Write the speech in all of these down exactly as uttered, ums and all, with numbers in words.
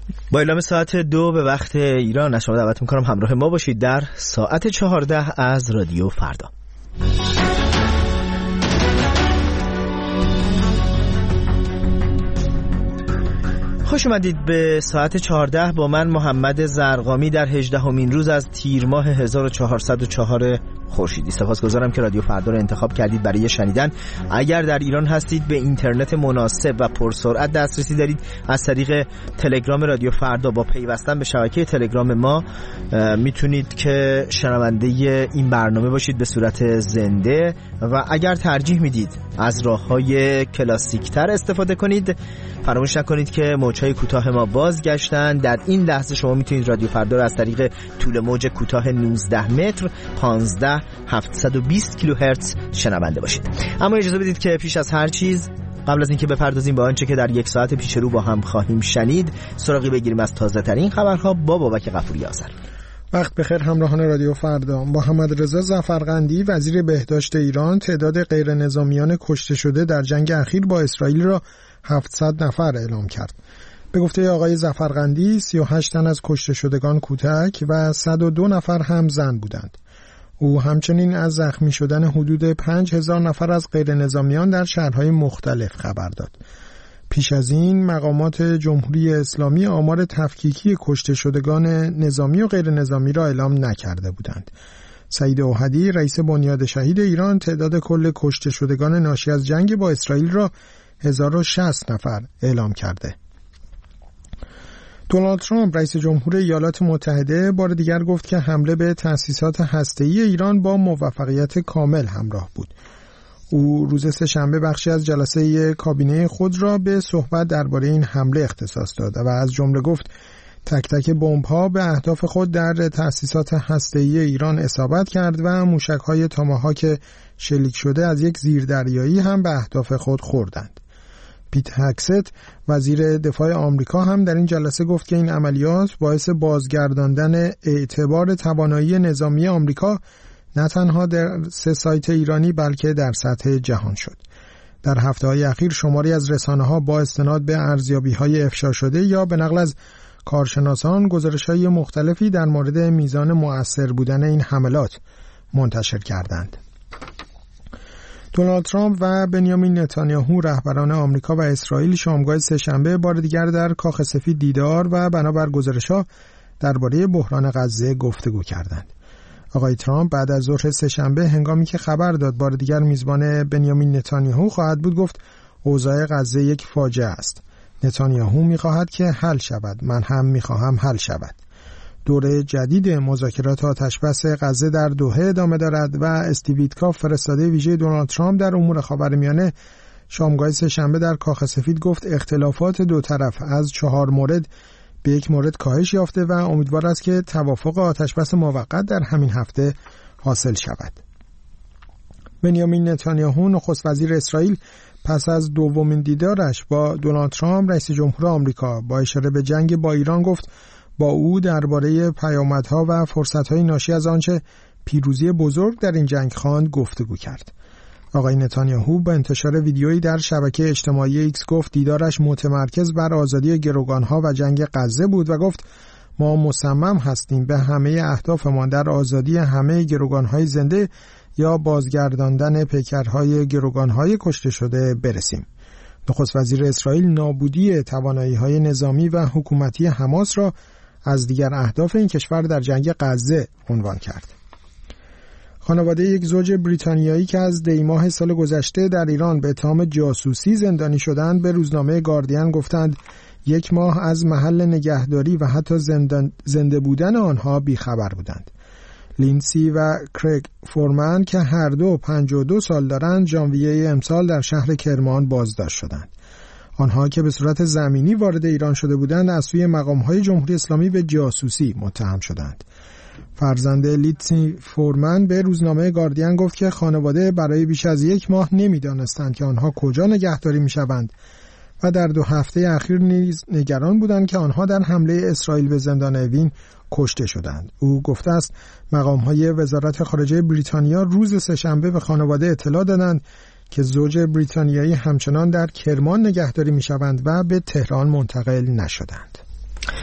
با اعلام ساعت دو به وقت ایران از شما دعوت میکنم همراه ما باشید در ساعت چهارده از رادیو فردا. خوش اومدید به ساعت چهارده با من محمد زرقامی در هجدهمین روز از تیر ماه هزار و چهارصد و چهار خورشیدی. سپاسگزارم که رادیو فردا رو انتخاب کردید برای شنیدن. اگر در ایران هستید به اینترنت مناسب و پرسرعت دسترسی دارید. از طریق تلگرام رادیو فردا با پیوستن به شبکه تلگرام ما میتونید که شنونده این برنامه باشید به صورت زنده، و اگر ترجیح میدید از راه‌های کلاسیک‌تر استفاده کنید فراموش نکنید که موج‌های کوتاه ما بازگشتن. در این لحظه شما میتونید رادیو فردا رو از طریق طول موج کوتاه نوزده متر پانزده هزار هفتصد و بیست کیلوهرتز شنونده باشید. اما اجازه بدید که پیش از هر چیز، قبل از اینکه بپردازیم به آنچه که در یک ساعت پیش رو با هم خواهیم شنید، سراغی بگیریم از تازه ترین خبرها با بابک غفوری آذر. وقت بخیر همراهان رادیو فردا. محمد رضا ظفرقندی وزیر بهداشت ایران تعداد غیر نظامیان کشته شده در جنگ اخیر با اسرائیل را هفتصد نفر اعلام کرد. به گفته آقای ظفرقندی سی و هشت تن از کشته شدگان کودک و صد و دو نفر هم زن بودند. او همچنین از زخمی شدن حدود پنج هزار نفر از غیر نظامیان در شهرهای مختلف خبر داد. پیش از این مقامات جمهوری اسلامی آمار تفکیکی کشته شدگان نظامی و غیر نظامی را اعلام نکرده بودند. سعید اوحدی رئیس بنیاد شهید ایران تعداد کل کشته شدگان ناشی از جنگ با اسرائیل را هزار و شصت نفر اعلام کرده. دونالد ترامپ رئیس جمهور ایالات متحده بار دیگر گفت که حمله به تأسیسات هسته‌ای ایران با موفقیت کامل همراه بود. او روز سه‌شنبه بخشی از جلسه کابینه خود را به صحبت درباره این حمله اختصاص داد و از جمله گفت تک تک بمب‌ها به اهداف خود در تأسیسات هسته‌ای ایران اصابت کرد و موشک‌های تاماهاک شلیک شده از یک زیردریایی هم به اهداف خود خوردند. پیت هکست وزیر دفاع آمریکا هم در این جلسه گفت که این عملیات باعث بازگرداندن اعتبار توانایی نظامی آمریکا نه تنها در سه سایت ایرانی بلکه در سطح جهان شد. در هفته‌های اخیر شماری از رسانه‌ها با استناد به ارزیابی‌های افشا شده یا به نقل از کارشناسان گزارش‌های مختلفی در مورد میزان مؤثر بودن این حملات منتشر کردند. دونالد ترامپ و بنیامین نتانیاهو رهبران آمریکا و اسرائیل شامگاه سه‌شنبه بار دیگر در کاخ سفید دیدار و بنابر گزارش‌ها درباره بحران غزه گفتگو کردند. آقای ترامپ بعد از ظهر سه‌شنبه هنگامی که خبر داد بار دیگر میزبان بنیامین نتانیاهو خواهد بود گفت اوضاع غزه یک فاجعه است. نتانیاهو می‌خواهد که حل شود، من هم می‌خواهم حل شود. دوره جدید مذاکرات آتشبس غزه در دوحه ادامه دارد و استیو ویتکاف فرستاده ویژه دونالد ترامپ در امور خاورمیانه شامگاه سه‌شنبه در کاخ سفید گفت اختلافات دو طرف از چهار مورد به یک مورد کاهش یافته و امیدوار است که توافق آتشبس موقت در همین هفته حاصل شود. بنیامین نتانیاهو نخست وزیر اسرائیل پس از دومین دیدارش با دونالد ترامپ رئیس جمهور آمریکا با اشاره به جنگ با ایران گفت با او درباره پیامدها و فرصت‌های ناشی از آنچه پیروزی بزرگ در این جنگ خواند گفتگو کرد. آقای نتانیاهو با انتشار ویدیویی در شبکه اجتماعی ایکس گفت دیدارش متمرکز بر آزادی گروگانها و جنگ غزه بود و گفت ما مصمم هستیم به همه اهدافمان در آزادی همه گروگانهای زنده یا بازگرداندن پیکرهای گروگانهای کشته شده برسیم. نخست وزیر اسرائیل نابودی توانایی‌های نظامی و حکومتی حماس را از دیگر اهداف این کشور در جنگ غزه عنوان کرد. خانواده یک زوج بریتانیایی که از دی ماه سال گذشته در ایران به اتهام جاسوسی زندانی شدند به روزنامه گاردین گفتند یک ماه از محل نگهداری و حتی زنده بودن آنها بیخبر بودند. لینسی و کریگ فورمن که هر دو پنجاه و دو سال دارند ژانویه امسال در شهر کرمان بازداشت شدند. آنها که به صورت زمینی وارد ایران شده بودند از سوی مقام‌های جمهوری اسلامی به جاسوسی متهم شدند. فرزند لیتسی فورمن به روزنامه گاردین گفت که خانواده برای بیش از یک ماه نمی‌دانستند که آنها کجا نگهداری می‌شوند و در دو هفته اخیر نیز نگران بودند که آنها در حمله اسرائیل به زندان اوین کشته شدند. او گفته است مقام‌های وزارت خارجه بریتانیا روز سه‌شنبه به خانواده اطلاع دادند که زوج بریتانیایی همچنان در کرمان نگهداری می‌شوند و به تهران منتقل نشدند.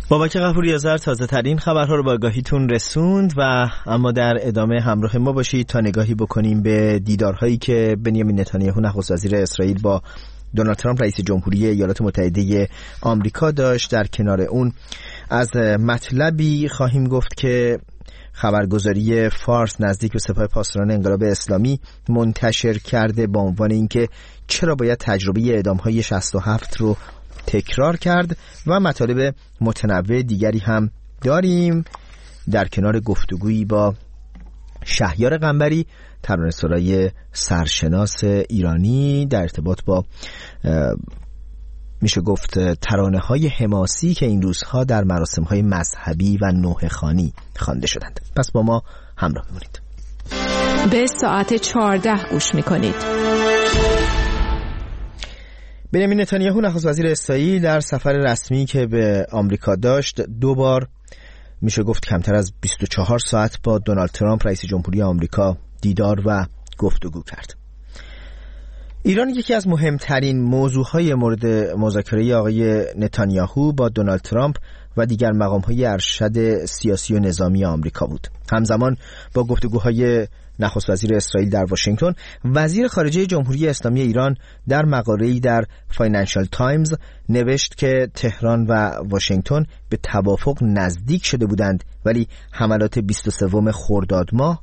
بابک غفوری آذر تازه ترین خبرها رو با آگاهیتون رسوند و اما در ادامه همراه ما باشید تا نگاهی بکنیم به دیدارهایی که بنیامین نتانیاهو نخست وزیر اسرائیل با دونالد ترامپ رئیس جمهوری ایالات متحده آمریکا داشت. در کنار اون از مطلبی خواهیم گفت که خبرگزاری فارس نزدیک به سپاه پاسداران انقلاب اسلامی منتشر کرده با عنوان اینکه چرا باید تجربه اعدام‌های شصت و هفت رو تکرار کرد و مطالب متنوع دیگری هم داریم. در کنار گفتگویی با شهیار قنبری ترانه‌سرای سرشناس ایرانی در ارتباط با میشه گفت ترانه‌های حماسی که این روزها در مراسم‌های مذهبی و نوحه‌خوانی خوانده شدند. پس با ما همراه بمونید. به ساعت چهارده گوش می‌کنید. بنیامین نتانیاهو نخست وزیر اسرائیل در سفر رسمی که به آمریکا داشت دو بار میشه گفت کمتر از بیست و چهار ساعت با دونالد ترامپ رئیس جمهوری آمریکا دیدار و گفتگو کرد. ایران یکی از مهمترین موضوعهای مورد مذاکره آقای نتانیاهو با دونالد ترامپ و دیگر مقام‌های ارشد سیاسی و نظامی آمریکا بود. همزمان با گفتگوهای نخست وزیر اسرائیل در واشنگتن، وزیر خارجه جمهوری اسلامی ایران در مقاله‌ای در فاینانشال تایمز نوشت که تهران و واشنگتن به توافق نزدیک شده بودند، ولی حملات بیست و سوم خرداد ماه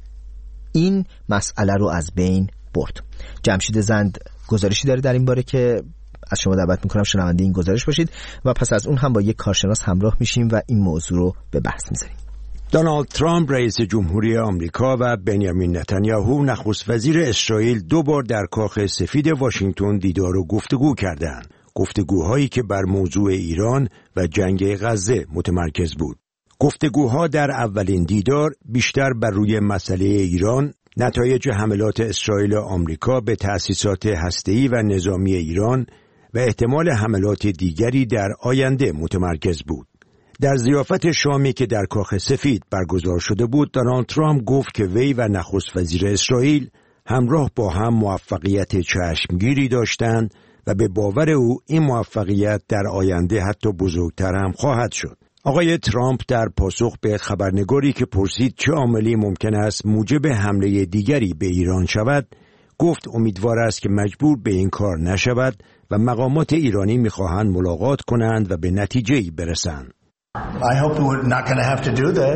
این مسئله رو از بین برد. جمشید زند گزارشی داره در این باره که از شما دعوت میکنم شنونده این گزارش باشید و پس از اون هم با یک کارشناس همراه میشیم و این موضوع رو به بحث میذاریم. دونالد ترامپ رئیس جمهوری آمریکا و بنیامین نتانیاهو نخست وزیر اسرائیل دو بار در کاخ سفید واشنگتن دیدار و گفتگو کردند. گفتگوهایی که بر موضوع ایران و جنگ غزه متمرکز بود. گفتگوها در اولین دیدار بیشتر بر روی مسئله ایران، نتایج حملات اسرائیل و آمریکا به تأسیسات هسته‌ای و نظامی ایران و احتمال حملات دیگری در آینده متمرکز بود. در ضیافت شامی که در کاخ سفید برگزار شده بود، دونالد ترامپ گفت که وی و نخست وزیر اسرائیل همراه با هم موفقیت چشمگیری داشتند و به باور او این موفقیت در آینده حتی بزرگتر هم خواهد شد. آقای ترامپ در پاسخ به خبرنگاری که پرسید چه عاملی ممکن است موجب حمله دیگری به ایران شود، گفت امیدوار است که مجبور به این کار نشود و مقامات ایرانی می‌خواهند ملاقات کنند و به نتیجه‌ای برسند. I hope we're not going to have to do that.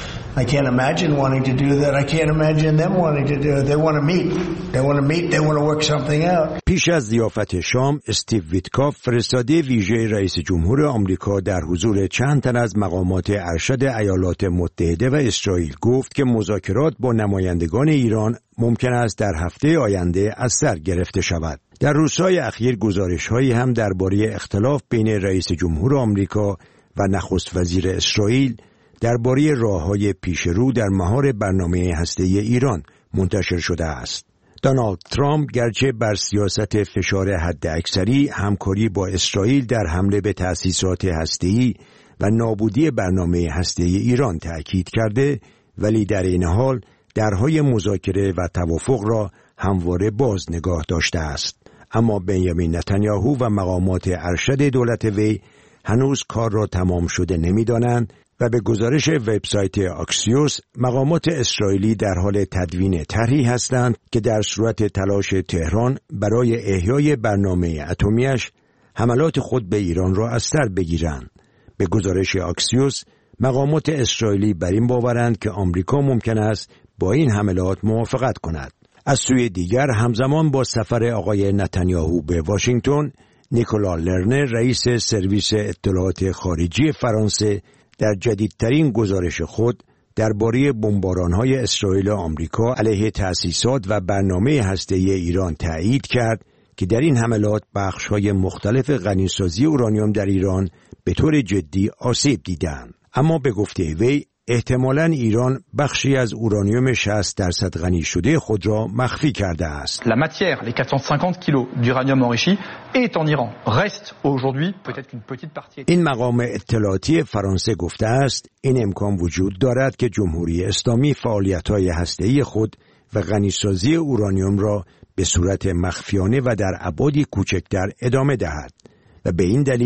I can't imagine wanting to do that. I can't imagine them wanting to do it. They want to meet. They want to meet. They want to work something out. پیش از ضیافت شام، استیو ویتکاف فرستاده ویژه رئیس جمهور آمریکا در حضور چند تن از مقامات ارشد ایالات متحده و اسرائیل گفت که مذاکرات با نمایندگان ایران ممکن است در هفته آینده از سر گرفته شود. در روزهای اخیر گزارش‌هایی هم درباره اختلاف بین رئیس جمهور آمریکا و نخست وزیر اسرائیل درباره راه‌های پیشرو در مهار برنامه هسته‌ای ایران منتشر شده است. دونالد ترامپ گرچه بر سیاست فشار حداکثری، همکاری با اسرائیل در حمله به تأسیسات هسته‌ای و نابودی برنامه هسته‌ای ایران تأکید کرده، ولی در این حال درهای مذاکره و توافق را همواره باز نگاه داشته است. اما بنیامین نتانیاهو و مقامات ارشد دولت وی هنوز کار را تمام شده نمی‌دانند و به گزارش وبسایت آکسیوس مقامات اسرائیلی در حال تدوین طرحی هستند که در صورت تلاش تهران برای احیای برنامه اتمیش حملات خود به ایران را از سر بگیرند. به گزارش آکسیوس مقامات اسرائیلی بر این باورند که آمریکا ممکن است با این حملات موافقت کند. از سوی دیگر همزمان با سفر آقای نتانیاهو به واشنگتن، نیکولا لرنر رئیس سرویس اطلاعات خارجی فرانسه در جدیدترین گزارش خود درباره بمباران‌های اسرائیل و آمریکا علیه تأسیسات و برنامه هسته‌ای ایران تایید کرد که در این حملات بخش‌های مختلف غنیسازی اورانیوم در ایران به طور جدی آسیب دیدند. اما به گفته وی احتمالاً ایران بخشی از اورانیوم شصت درصد غنی شده خود را مخفی کرده است. La matière, les quatre cent cinquante kilos d'uranium enrichi est en Iran. Reste aujourd'hui peut-être qu'une petite partie. این مقام اطلاعاتی فرانسه گفته است این امکان وجود دارد که جمهوری اسلامی فعالیت‌های هسته‌ای خود و غنیسازی اورانیوم را به صورت مخفیانه و در ابعادی کوچکتر ادامه دهد و به این دلیل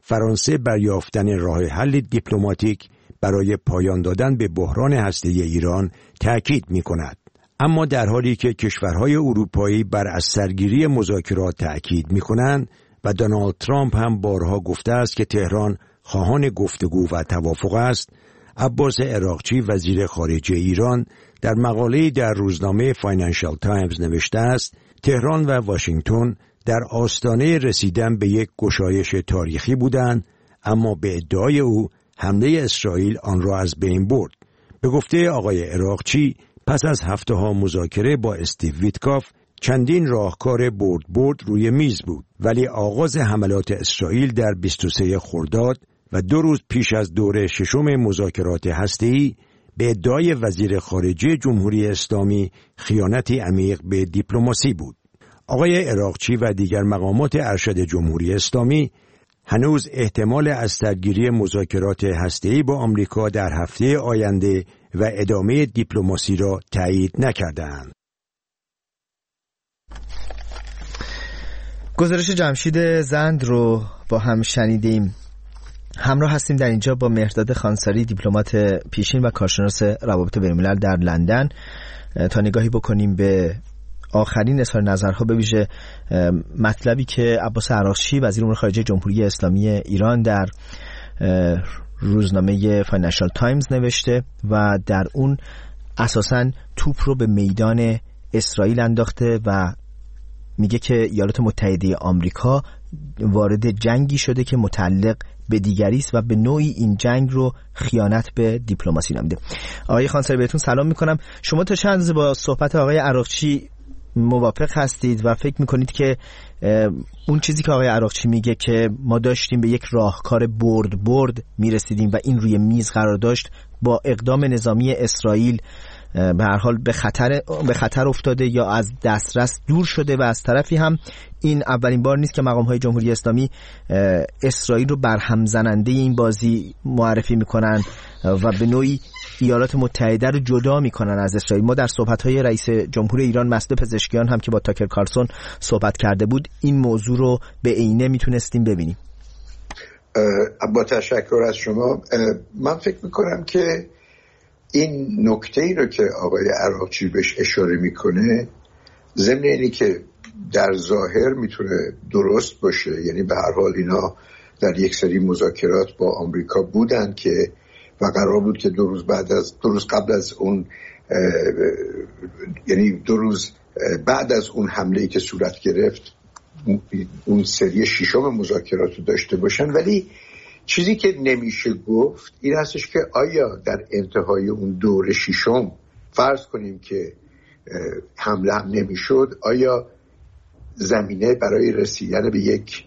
فرانسه بر یافتن راه حل دیپلماتیک برای پایان دادن به بحران هسته‌ای ایران تأکید می‌کند. اما در حالی که کشورهای اروپایی بر از سرگیری مذاکرات تأکید می‌کنند و دونالد ترامپ هم بارها گفته است که تهران خواهان گفتگو و توافق است، عباس عراقچی وزیر خارجه ایران در مقاله‌ای در روزنامه فاینانشال تایمز نوشته است تهران و واشنگتن در آستانه رسیدن به یک گشایش تاریخی بودند، اما به ادعای او حمله اسرائیل آن را از بین برد. به گفته آقای عراقچی پس از هفته ها مذاکره با استیو ویتکاف چندین راهکار برد برد روی میز بود، ولی آغاز حملات اسرائیل در بیست و سوم خرداد و دو روز پیش از دور ششم مذاکرات هسته‌ای به ادعای وزیر خارجه جمهوری اسلامی خیانتی عمیق به دیپلماسی بود. آقای عراقچی و دیگر مقامات ارشد جمهوری اسلامی هنوز احتمال از سرگیری مذاکرات هسته‌ای با آمریکا در هفته آینده و ادامه دیپلماسی را تایید نکردند. گزارش جمشید زند رو با هم شنیدیم. همراه هستیم در اینجا با مهرداد خانساری، دیپلمات پیشین و کارشناس روابط بین‌الملل در لندن، تا نگاهی بکنیم به آخرین اظهار نظرها به ویژه مطلبی که عباس عراقچی وزیر امور خارجه جمهوری اسلامی ایران در روزنامه فاینانشال تایمز نوشته و در اون اساساً توپ رو به میدان اسرائیل انداخته و میگه که ایالات متحده آمریکا وارد جنگی شده که متعلق به دیگری است و به نوعی این جنگ رو خیانت به دیپلماسی نامیده. آقای خانساری بهتون سلام میکنم. شما تا چند روز با صحبت آقای عراقچی موافق هستید و فکر میکنید که اون چیزی که آقای عراقچی میگه که ما داشتیم به یک راهکار برد برد میرسیدیم و این روی میز قرار داشت با اقدام نظامی اسرائیل به هر حال به خطر به خطر افتاده یا از دسترس دور شده و از طرفی هم این اولین بار نیست که مقام‌های جمهوری اسلامی اسرائیل رو برهم زننده این بازی معرفی میکنن و به نوعی ایالات متحده رو جدا میکنن از اسرائیل. ما در صحبت‌های رئیس جمهور ایران مسعود پزشکیان هم که با تاکر کارلسون صحبت کرده بود این موضوع رو به عینه میتونستیم ببینیم. با تشکر از شما. من فکر میکنم که این نکته ای رو که آقای عراقچی بهش اشاره میکنه ضمن اینی که در ظاهر میتونه درست باشه، یعنی به هر حال اینا در یک سری مذاکرات با آمریکا بودن که و قرار بود که دو روز بعد از دو روز قبل از اون یعنی دو روز بعد از اون حمله‌ای که صورت گرفت اون سری ششم مذاکرات رو داشته باشن. ولی چیزی که نمیشه گفت این هستش که آیا در انتهای اون دور ششم فرض کنیم که حمله هم نمیشد، آیا زمینه برای رسیدن به یک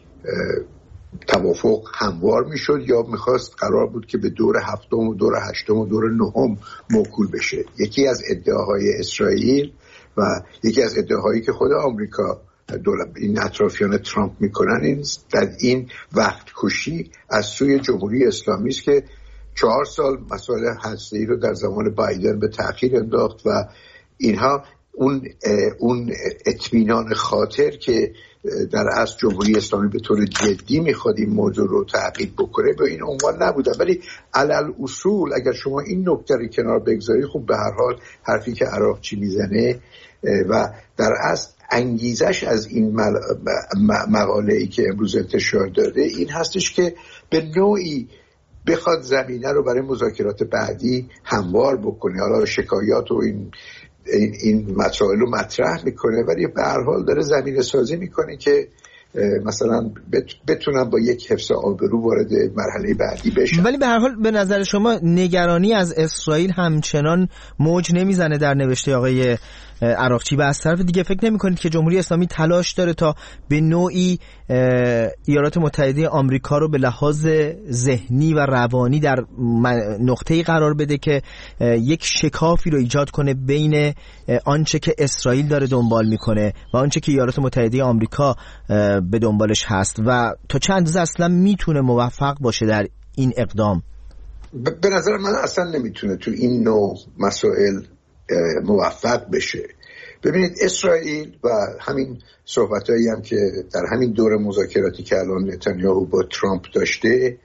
توافق هموار میشد یا میخواست قرار بود که به دور هفتم و دور هشتم و دور نهم موکول بشه؟ یکی از ادعاهای اسرائیل و یکی از ادعاهایی که خود آمریکا این اطرافیان ترامپ میکنن این در این وقت کشی از سوی جمهوری اسلامی است که چهار سال مسائل هسته‌ای رو در زمان بایدن به تأخیر انداخت و اینها اون اون اطمینان خاطر که در اصل جمهوری اسلامی به طور جدی میخواد این موضوع رو تعقیب بکنه به این عنوان نبوده. ولی علل اصول اگر شما این نکته رو کنار بگذاری، خب به هر حال حرفی که عراقچی میزنه و در اصل انگیزش از این مقاله‌ای که امروز انتشار داده این هستش که به نوعی بخواد زمینه رو برای مذاکرات بعدی هموار بکنه. حالا شکایات و این این, این مسائل رو مطرح میکنه ولی به هر حال داره زمینه سازی میکنه که مثلا بتونن با یک حفظ آبرو وارد مرحله بعدی بشن. ولی به هر حال به نظر شما نگرانی از اسرائیل همچنان موج نمیزنه در نوشته آقای عراقچی و از طرف دیگه فکر نمی کنید که جمهوری اسلامی تلاش داره تا به نوعی ایالات متحده آمریکا رو به لحاظ ذهنی و روانی در نقطه‌ای قرار بده که یک شکافی رو ایجاد کنه بین آنچه که اسرائیل داره دنبال میکنه و آنچه که ایالات متحده آمریکا به دنبالش هست و تا چند اندازه اصلا میتونه موفق باشه در این اقدام؟ به نظر من اصلا نمیتونه تو این نوع مسائل موفق بشه. ببینید اسرائیل و همین صحبتایی هم که در همین دور مذاکراتی که الان نتانیاهو با ترامپ داشته،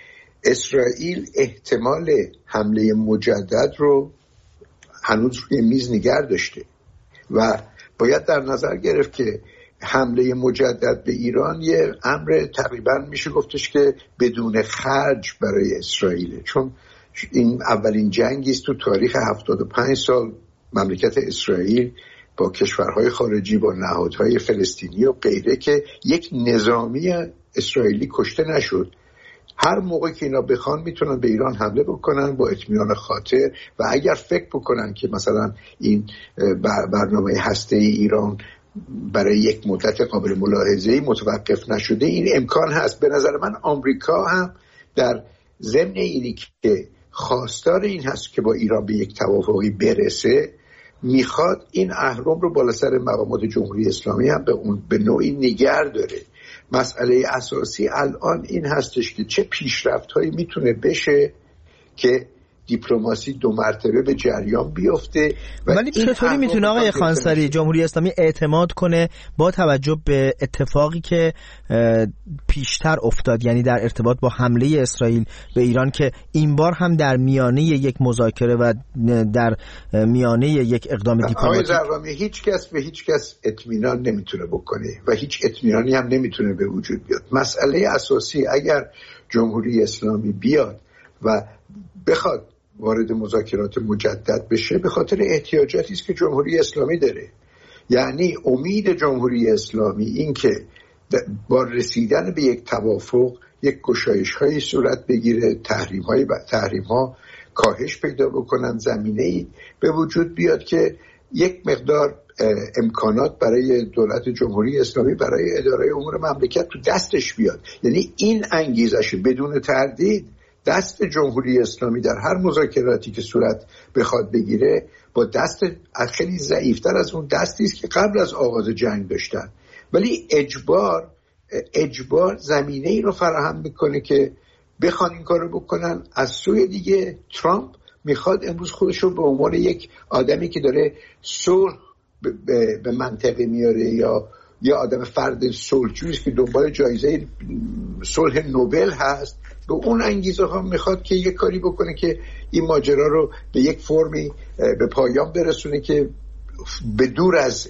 اسرائیل احتمال حمله مجدد رو هنوز روی میز نگه داشته و باید در نظر گرفت که حمله مجدد به ایران یه امر تقریبا میشه گفتش که بدون خرج برای اسرائیل، چون این اولین جنگی است تو تاریخ هفتاد و پنج سال مملکت اسرائیل با کشورهای خارجی، با نهادهای فلسطینی و غیره که یک نظامی اسرائیلی کشته نشد. هر موقع که اینا بخوان میتونن به ایران حمله بکنن با اطمینان خاطر و اگر فکر بکنن که مثلا این برنامه هسته‌ای ایران برای یک مدت قابل ملاحظه‌ای متوقف نشده، این امکان هست. به نظر من آمریکا هم در ضمن اینی که خواستار این هست که با ایران به یک توافقی برسه، میخواد این اهرم رو بالا سر مقامات جمهوری اسلامی هم به اون به نوعی نگه داره. مسئله اساسی الان این هستش که چه پیشرفت‌هایی میتونه بشه که دیپلماسی دو مرتبه به جریان بیفته. ولی چطوری میتونه آقای خانساری جمهوری اسلامی اعتماد کنه با توجه به اتفاقی که پیشتر افتاد، یعنی در ارتباط با حمله اسرائیل به ایران که این بار هم در میانه یک مذاکره و در میانه یک اقدام دیپلماتیک؟ آقای زرقامی، هیچ کس به هیچ کس اطمینان نمیتونه بکنه و هیچ اطمینانی هم نمیتونه به وجود بیاد. مسئله اساسی اگر جمهوری اسلامی بیاد و بخواد وارد مذاکرات مجدد بشه، به خاطر احتیاجاتی است که جمهوری اسلامی داره. یعنی امید جمهوری اسلامی این که با رسیدن به یک توافق یک گشایش هایی صورت بگیره، تحریم های تحریم ها کاهش پیدا بکنن، زمینه‌ای به وجود بیاد که یک مقدار امکانات برای دولت جمهوری اسلامی برای اداره امور مملکت تو دستش بیاد. یعنی این انگیزش بدون تردید دست جمهوری اسلامی در هر مذاکراتی که صورت بخواد بگیره با دست خیلی ضعیفتر از اون دستی است که قبل از آغاز جنگ داشتن، ولی اجبار اجبار زمینه ای رو فراهم میکنه که بخوان این کارو بکنن. از سوی دیگه ترامپ میخواد امروز خودش رو به عنوان یک آدمی که داره صلح به منطقه میاره یا یا آدم فرد صلحجویی که دنبال جایزه صلح نوبل هست، به اون انگیزه ها میخواد که یک کاری بکنه که این ماجرا رو به یک فرمی به پایان برسونه که به دور از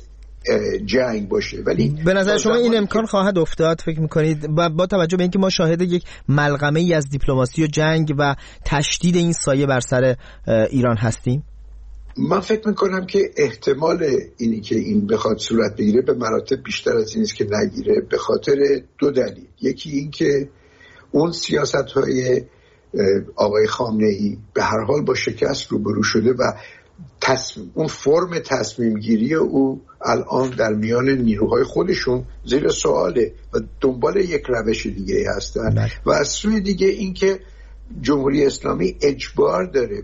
جنگ باشه. ولی به نظر شما این امکان خواهد افتاد فکر میکنید با توجه به اینکه ما شاهد یک ملغمه ای از دیپلماسی و جنگ و تشدید این سایه بر سر ایران هستیم؟ من فکر میکنم که احتمال اینی که این بخواد صورت بگیره به مراتب بیشتر از این است که نگیره، به خاطر دو دلیل. یکی این که اون سیاست‌های آقای خامنه‌ای به هر حال با شکست روبرو شده و تصمیم اون فرم تصمیم گیری او الان در میان نیروهای خودشون زیر سواله و دنبال یک روش دیگه هستن. و از سوی دیگه این که جمهوری اسلامی اجبار داره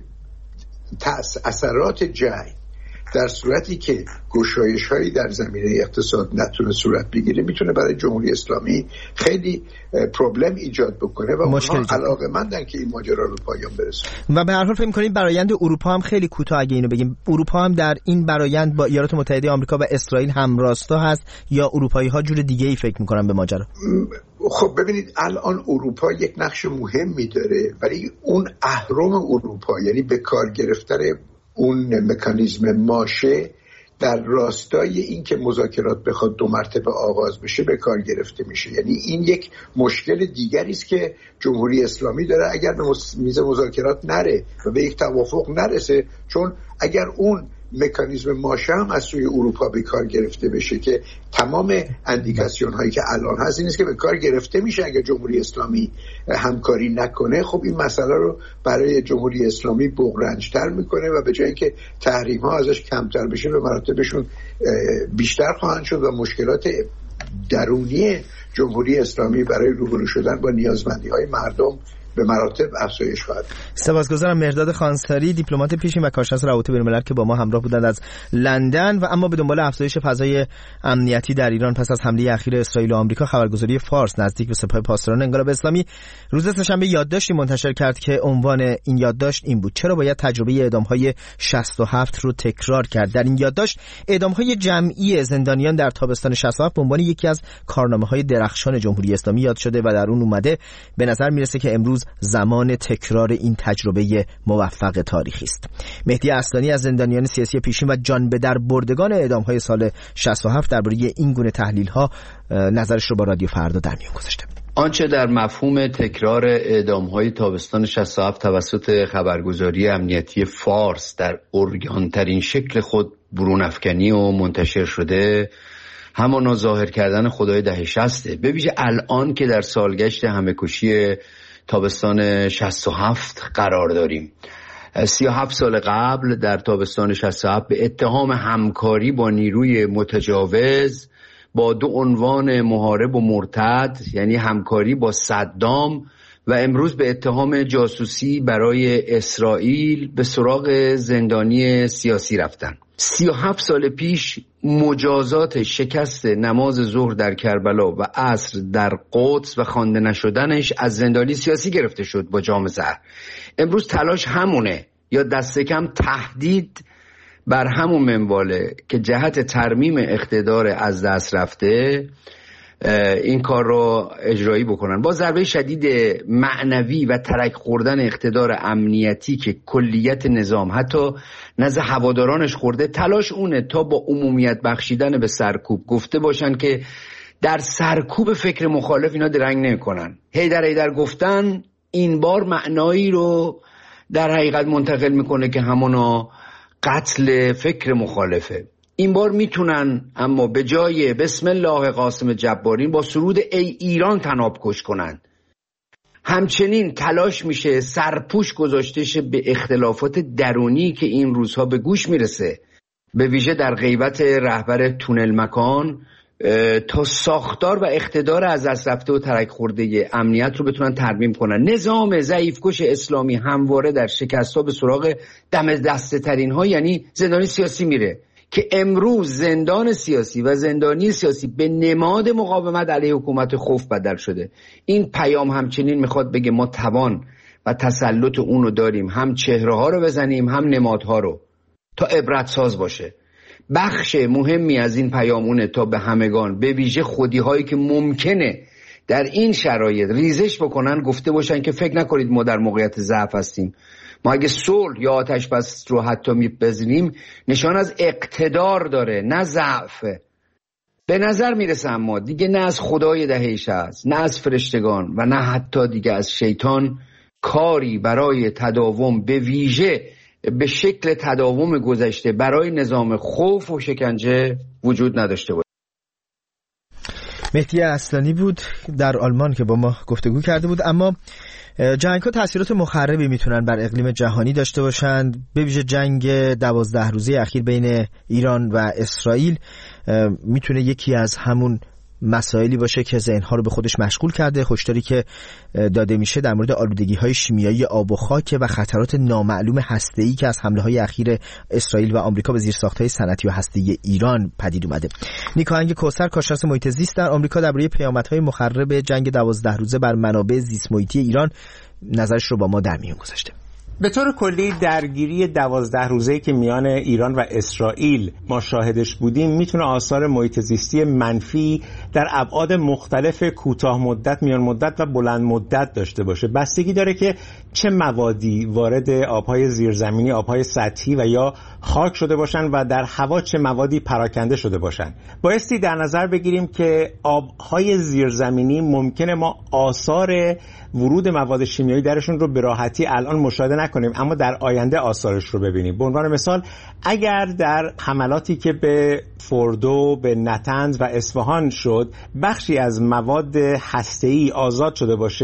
اثرات جنگ در صورتی که گشایش هایی در زمینه اقتصاد نتونه صورت بگیره میتونه برای جمهوری اسلامی خیلی پروبلم ایجاد بکنه و اونها علاقه‌مندن که این ماجرا رو پایان برسونه. و به هر حال فکر می‌کنید برآیند اروپا هم خیلی کوتاه، اگه اینو بگیم اروپا هم در این برآیند با ایالات متحده آمریکا و اسرائیل همراستا هست یا اروپایی‌ها جور دیگه‌ای فکر می‌کنن به ماجرا؟ خب ببینید الان اروپا یک نقش مهمی داره، ولی اون اهرم اروپا یعنی به کار گرفتن اون مکانیزم ماشه در راستای این که مذاکرات بخواد دو مرتبه آغاز بشه به کار گرفته میشه. یعنی این یک مشکل دیگری است که جمهوری اسلامی داره اگر به میز مذاکرات نره و به یک توافق نرسه، چون اگر اون مکانیزم ماشه هم از سوی اروپا به کار گرفته بشه که تمام اندیکاسیون هایی که الان هست این است که به کار گرفته میشه اگر جمهوری اسلامی همکاری نکنه، خب این مسئله رو برای جمهوری اسلامی بغرنج‌تر میکنه و به جای اینکه تحریم ها ازش کمتر بشه به مراتبشون بیشتر خواهند شد و مشکلات درونی جمهوری اسلامی برای روبرو شدن با نیازمندی های مردم به مراتب افزایش خواهد. سپاسگزارم. مهرداد خانساری، دیپلمات پیشین و کارشناس روابط بین‌الملل که با ما همراه بودند از لندن. و اما به دنبال افزایش فضای امنیتی در ایران پس از حمله اخیر اسرائیل و آمریکا، خبرگزاری فارس نزدیک به سپاه پاسداران انقلاب اسلامی روز سه‌شنبه یادداشتی منتشر کرد که عنوان این یادداشت این بود: چرا باید تجربه اعدام‌های شصت و هفت رو تکرار کرد؟ در این یادداشت اعدام‌های جمعی زندانیان در تابستان شصت و هفت به عنوان یکی از کارنامه‌های درخشان جمهوری اسلامی یاد شده و در اون اومده به نظر میرسه که امروز زمان تکرار این تجربه موفق تاریخی است. مهدی اصلانی از زندانیان سیاسی پیشین و جان به در بردگان اعدام‌های سال شصت و هفت درباره این گونه تحلیل‌ها نظرش رو با رادیو فردا در میون گذاشته. آنچه در مفهوم تکرار اعدام‌های تابستان شصت و هفت توسط خبرگزاری امنیتی فارس در اورگان‌ترین شکل خود برون افکنی و منتشر شده، همانا ظاهر کردن خدای دهه شصته. به ویژه الان که در سالگشت همه‌کشی تابستان شصت و هفت قرار داریم. سی و هفت سال قبل در تابستان شصت و هفت به اتهام همکاری با نیروی متجاوز با دو عنوان محارب و مرتد، یعنی همکاری با صدام، و امروز به اتهام جاسوسی برای اسرائیل به سراغ زندانی سیاسی رفتن. سی و هفت سال پیش مجازات شکست نماز ظهر در کربلا و عصر در قدس و خوانده نشدنش از زندانی سیاسی گرفته شد با جام زهر. امروز تلاش همونه، یا دست کم تهدید بر همون منواله که جهت ترمیم اقتدار از دست رفته این کار رو اجرایی بکنن با ضربه شدید معنوی و ترک خوردن اقتدار امنیتی که کلیت نظام حتی نزد هوادارانش خورده. تلاش اونه تا با عمومیت بخشیدن به سرکوب گفته باشن که در سرکوب فکر مخالف اینا درنگ نمی کنن. هیدر هیدر گفتن این بار معنایی رو در حقیقت منتقل میکنه که همونا قتل فکر مخالفه. این بار میتونن اما به جای بسم الله قاسم جبارین با سرود ای ایران تناب کش کنن. همچنین تلاش میشه سرپوش گذاشته شه به اختلافات درونی که این روزها به گوش میرسه، به ویژه در غیبت رهبر تونل مکان، تا ساختار و اقتدار از دست رفته و ترک خورده امنیت رو بتونن ترمیم کنن. نظام ضعیفکش اسلامی همواره در شکست‌ها به سراغ دم دسته ترین ها، یعنی زندانی سیاسی میره که امروز زندان سیاسی و زندانی سیاسی به نماد مقاومت علیه حکومت خوف بدل شده. این پیام همچنین میخواد بگه ما توان و تسلط اون رو داریم، هم چهره ها رو بزنیم هم نمادها رو، تا عبرت ساز باشه. بخش مهمی از این پیامونه تا به همگان، به ویژه خودی هایی که ممکنه در این شرایط ریزش بکنن، گفته باشن که فکر نکنید ما در موقعیت ضعف هستیم. ما اگه صلح یا آتش بس رو حتی میپذیریم نشان از اقتدار داره، نه ضعف. به نظر میرسه اما دیگه نه از خدای دهیش هست، نه از فرشتگان و نه حتی دیگه از شیطان کاری برای تداوم، به ویژه به شکل تداوم گذشته برای نظام خوف و شکنجه وجود نداشته باشه. مهدی اصلانی بود در آلمان که با ما گفتگو کرده بود. اما جنگ‌ها تأثیرات مخربی میتونن بر اقلیم جهانی داشته باشند، به ویژه جنگ دوازده روزه اخیر بین ایران و اسرائیل میتونه یکی از همون مسائلی باشه که ذهن‌ها رو به خودش مشغول کرده. هشداری که داده میشه در مورد آلودگی‌های شیمیایی آب و خاک و خطرات نامعلوم هسته‌ای که از حمله‌های اخیر اسرائیل و آمریکا به زیرساخت‌های صنعتی و هسته‌ای ایران پدید اومده. نیکاهنگ کوثر، کارشناس محیط زیست در آمریکا، درباره پیامدهای مخرب جنگ دوازده روزه بر منابع زیست محیطی ایران نظرش رو با ما در میون گذاشته. به طور کلی درگیری دوازده روزه‌ای که میان ایران و اسرائیل ما شاهدش بودیم میتونه آثار محیط زیستی منفی در ابعاد مختلف کوتاه مدت، میان مدت و بلند مدت داشته باشه. بستگی داره که چه موادی وارد آبهای زیرزمینی، آبهای سطحی و یا خاک شده باشن و در هوا چه موادی پراکنده شده باشن. بایستی در نظر بگیریم که آبهای زیرزمینی ممکنه ما آثار ورود مواد شیمیایی درشون رو به راحتی الان مشاهده نکنیم، اما در آینده آثارش رو ببینیم. به عنوان مثال اگر در حملاتی که به فوردو، به نتنز و اصفهان شد بخشی از مواد هسته‌ای آزاد شده باشه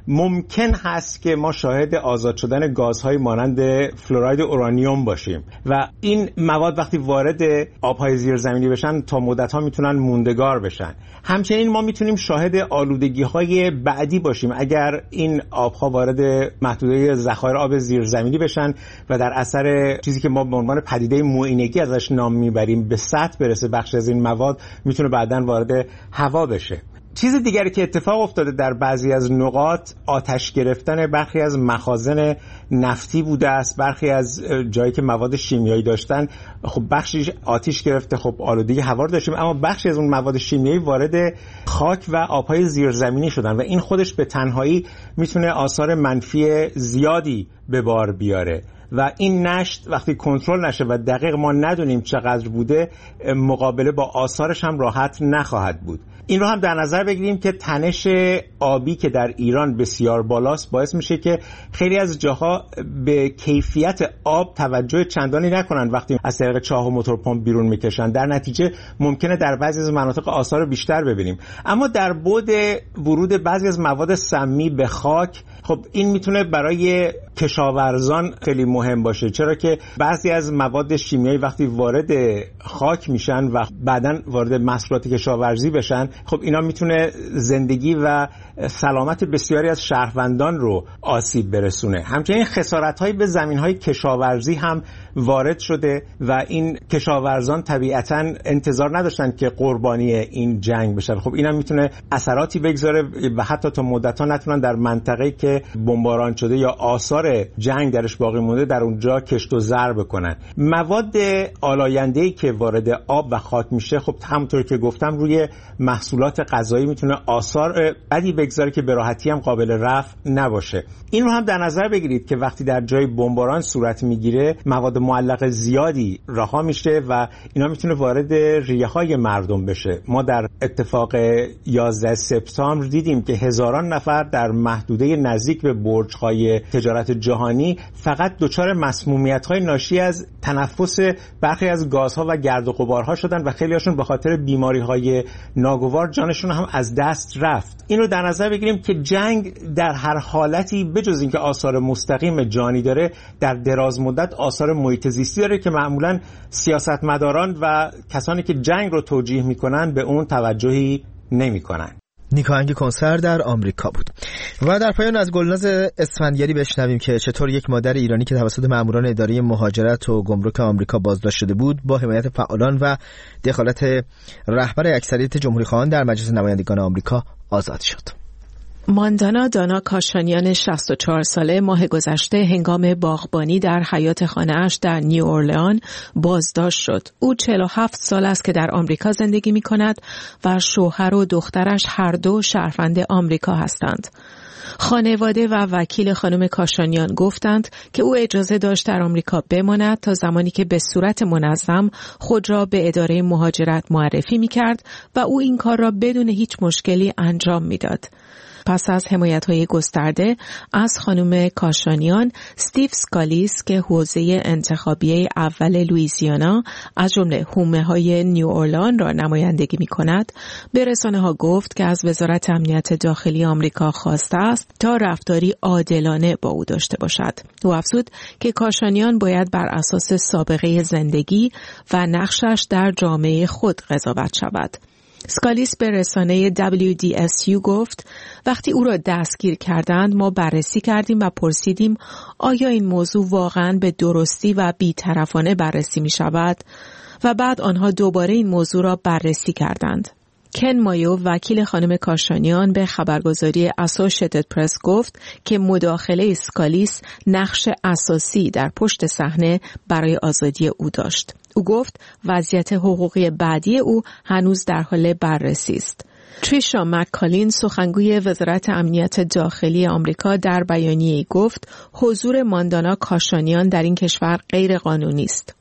ممکن هست که ما شاهد آزاد شدن گازهای مانند فلوراید اورانیوم باشیم و این مواد وقتی وارد آبهای زیرزمینی بشن تا مدت‌ها میتونن موندگار بشن. همچنین ما میتونیم شاهد آلودگی‌های بعدی باشیم اگر این آبها وارد محدوده ذخایر آب زیرزمینی بشن و در اثر چیزی که ما به عنوان پدیده معینگی ازش نام میبریم به سطح برسه، بخش از این مواد میتونه بعداً وارد هوا بشه. چیز دیگری که اتفاق افتاده در بعضی از نقاط آتش گرفتن برخی از مخازن نفتی بوده است. برخی از جایی که مواد شیمیایی داشتن خب بخشی آتش گرفته، خب آلودگی هوا رو داشتیم، اما بخشی از اون مواد شیمیایی وارد خاک و آبهای زیرزمینی شدن و این خودش به تنهایی میتونه آثار منفی زیادی به بار بیاره و این نشت وقتی کنترل نشه و دقیق ما ندونیم چقدر بوده، مقابله با آثارش هم راحت نخواهد بود. این رو هم در نظر بگیریم که تنش آبی که در ایران بسیار بالاست باعث میشه که خیلی از جاها به کیفیت آب توجه چندانی نکنن وقتی از طریق چاه و موتور پمپ بیرون میکشن. در نتیجه ممکنه در بعضی از مناطق آثار بیشتر ببینیم. اما در بعد ورود بعضی از مواد سمی به خاک، خب این میتونه برای کشاورزان خیلی مهم باشه، چرا که بعضی از مواد شیمیایی وقتی وارد خاک میشن و بعداً وارد محصولات کشاورزی بشن، خب اینا میتونه زندگی و سلامت بسیاری از شهروندان رو آسیب برسونه. همچنین خسارت‌هایی به زمین‌های کشاورزی هم وارد شده و این کشاورزان طبیعتاً انتظار نداشتن که قربانی این جنگ بشن. خب اینا میتونه اثراتی بگذاره و حتی تا مدت‌ها نتونن در منطقه‌ای که بمباران شده یا آثار جنگ درش باقی مونده در اونجا کشت و زرع بکنن. مواد آلاینده‌ای که وارد آب و خاک میشه، خب همونطور که گفتم روی محصولات غذایی میتونه آثار بدی بگذاره که به راحتی هم قابل رفع نباشه. این رو هم در نظر بگیرید که وقتی در جای بمباران صورت میگیره مواد معلق زیادی رها میشه و اینا میتونه وارد ریه‌های مردم بشه. ما در اتفاق یازده سپتامبر دیدیم که هزاران نفر در محدوده نزدیک به برج‌های تجارت جهانی فقط دچار مسمومیت‌های ناشی از تنفس برخی از گازها و گرد و غبارها شدن و خیلی هاشون به خاطر بیماری‌های ناگوار جانشون هم از دست رفت. این رو در نظر بگیریم که جنگ در هر حالتی بجز اینکه آثار مستقیم جانی داره، در دراز مدت آثار محیط زیستی داره که معمولاً سیاستمداران و کسانی که جنگ رو توجیه میکنن به اون توجهی نمیکنن. نیکاهنگ کنسر در آمریکا بود. و در پایان از گلناز اسفندیاری بشنویم که چطور یک مادر ایرانی که توسط ماموران اداره مهاجرت و گمرک آمریکا بازداشت شده بود با حمایت فعالان و دخالت رهبر اکثریت جمهوری‌خواهان در مجلس نمایندگان آمریکا آزاد شد. ماندانا دانا کاشانیان شصت و چهار ساله ماه گذشته هنگام باغبانی در حیاط خانه‌اش در نیو اورلئان بازداشت شد. او چهل و هفت سال است که در آمریکا زندگی می‌کند و شوهر و دخترش هر دو شهروند آمریکا هستند. خانواده و وکیل خانم کاشانیان گفتند که او اجازه داشت در آمریکا بماند تا زمانی که به صورت منظم خود را به اداره مهاجرت معرفی می‌کرد و او این کار را بدون هیچ مشکلی انجام می‌داد. پس از حمایت‌های گسترده از خانم کاشانیان، استیو سکالیس که حوزه انتخابی اول لوئیزیانا از جمله حومه‌های نیو اورلئان را نمایندگی می‌کند، به رسانه‌ها گفت که از وزارت امنیت داخلی آمریکا خواسته است تا رفتاری عادلانه با او داشته باشد. او افزود که کاشانیان باید بر اساس سابقه زندگی و نقشش در جامعه خود قضاوت شود. سکالیس به رسانه دبلیو دی اس یو گفت وقتی او را دستگیر کردند ما بررسی کردیم و پرسیدیم آیا این موضوع واقعاً به درستی و بی‌طرفانه بررسی می شود و بعد آنها دوباره این موضوع را بررسی کردند. کن مایو وکیل خانم کاشانیان به خبرگزاری اسوشیتد پرس گفت که مداخله اسکالیس نقش اساسی در پشت صحنه برای آزادی او داشت. او گفت وضعیت حقوقی بعدی او هنوز در حال بررسی است. تریشا مککالین سخنگوی وزارت امنیت داخلی آمریکا در بیانیه‌ای گفت حضور ماندانا کاشانیان در این کشور غیر قانونی است.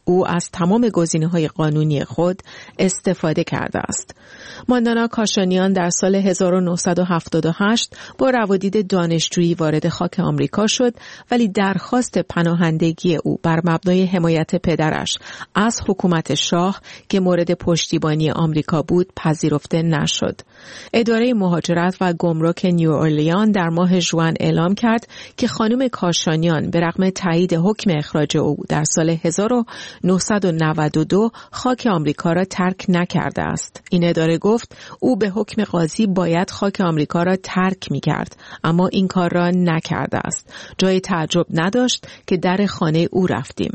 او از تمام گزینه‌های قانونی خود استفاده کرده است. ماندانا کاشانیان در سال هزار و نهصد و هفتاد و هشت با روادید دانشجویی وارد خاک آمریکا شد، ولی درخواست پناهندگی او بر مبنای حمایت پدرش از حکومت شاه که مورد پشتیبانی آمریکا بود پذیرفته نشد. اداره مهاجرت و گمرک نیو اورلیان در ماه ژوئن اعلام کرد که خانم کاشانیان به رغم تایید حکم اخراج او در سال هزار و نهصد و نود و دو خاک آمریکا را ترک نکرده است. این اداره گفت او به حکم قاضی باید خاک آمریکا را ترک می‌کرد، اما این کار را نکرده است. جای تعجب نداشت که در خانه او رفتیم.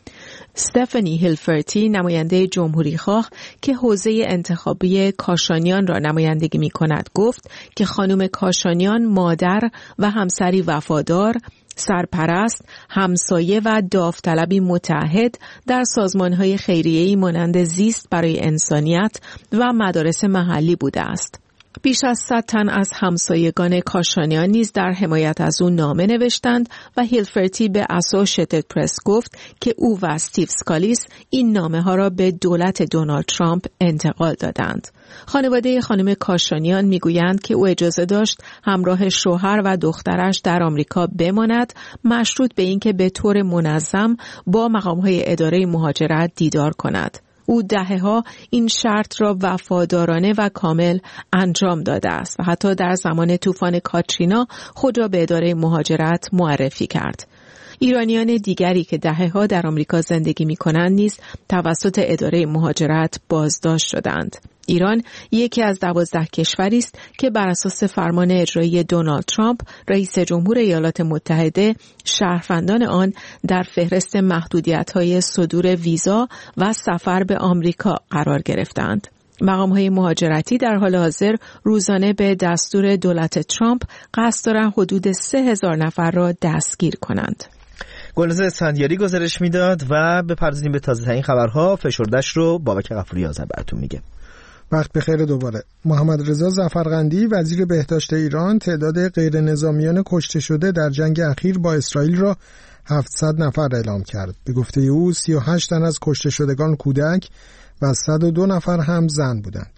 استفانی هیلفرتی، نماینده جمهوریخواه که حوزه انتخابی کاشانیان را نمایندگی می کند، گفت که خانم کاشانیان مادر و همسری وفادار، سرپرست، همسایه و داوطلبی متعهد در سازمان‌های خیریه‌ای مانند زیست برای انسانیت و مدارس محلی بوده است. بیش از صد تن از همسایگان کاشانیان نیز در حمایت از او نامه نوشتند و هیلفرتی به اسوشییتد پرس گفت که او و استیو اسکالیس این نامه ها را به دولت دونالد ترامپ انتقال دادند. خانواده خانم کاشانیان میگویند که او اجازه داشت همراه شوهر و دخترش در آمریکا بماند، مشروط به اینکه به طور منظم با مقام‌های اداره مهاجرت دیدار کند. او دهه‌ها این شرط را وفادارانه و کامل انجام داده است و حتی در زمان طوفان کاترینا خود را به اداره مهاجرت معرفی کرد. ایرانیان دیگری که دهه‌ها در آمریکا زندگی می‌کنند نیز توسط اداره مهاجرت بازداشت شدند. ایران یکی از دوازده کشوری است که بر اساس فرمان اجرایی دونالد ترامپ رئیس جمهور ایالات متحده شهروندان آن در فهرست محدودیت‌های صدور ویزا و سفر به آمریکا قرار گرفتند. مقام‌های مهاجرتی در حال حاضر روزانه به دستور دولت ترامپ قصد دارند حدود سه هزار نفر را دستگیر کنند. گلناز اسفندیاری گزارش میداد و بپردازیم به تازه‌ترین خبرها. فشردش رو بابک غفوری آذر براتون میگه. وقت بخیر دوباره. محمد رضا ظفرقندی وزیر بهداشت ایران تعداد غیر نظامیان کشته شده در جنگ اخیر با اسرائیل را هفتصد نفر اعلام کرد. به گفته او سی و هشت تن از کشته شدگان کودک و صد و دو نفر هم زن بودند.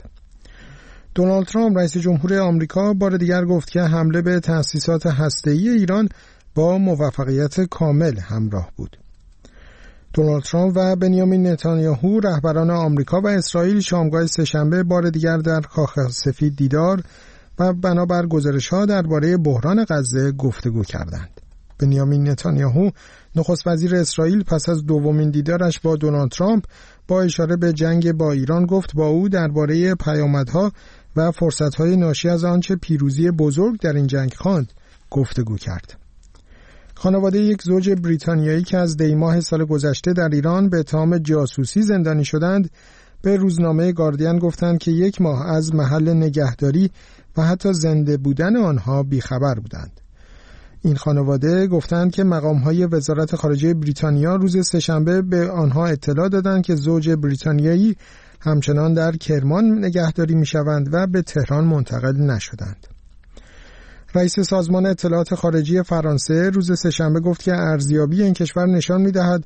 دونالد ترامپ رئیس جمهور آمریکا بار دیگر گفت که حمله به تأسیسات هسته‌ای ایران با موفقیت کامل همراه بود. دونالد ترامپ و بنیامین نتانیاهو رهبران آمریکا و اسرائیل شامگاه سه‌شنبه بار دیگر در کاخ سفید دیدار و بنابر گزارش‌ها درباره بحران غزه گفتگو کردند. بنیامین نتانیاهو نخست وزیر اسرائیل پس از دومین دیدارش با دونالد ترامپ با اشاره به جنگ با ایران گفت با او درباره پیامدها و فرصت‌های ناشی از آنچه پیروزی بزرگ در این جنگ خواند گفتگو کرد. خانواده یک زوج بریتانیایی که از دی ماه سال گذشته در ایران به اتهام جاسوسی زندانی شدند به روزنامه گاردین گفتند که یک ماه از محل نگهداری و حتی زنده بودن آنها بیخبر بودند. این خانواده گفتند که مقام‌های وزارت خارجه بریتانیا روز سه‌شنبه به آنها اطلاع دادند که زوج بریتانیایی همچنان در کرمان نگهداری می‌شوند و به تهران منتقل نشدند. رئیس سازمان اطلاعات خارجی فرانسه روز سه‌شنبه گفت که ارزیابی این کشور نشان می‌دهد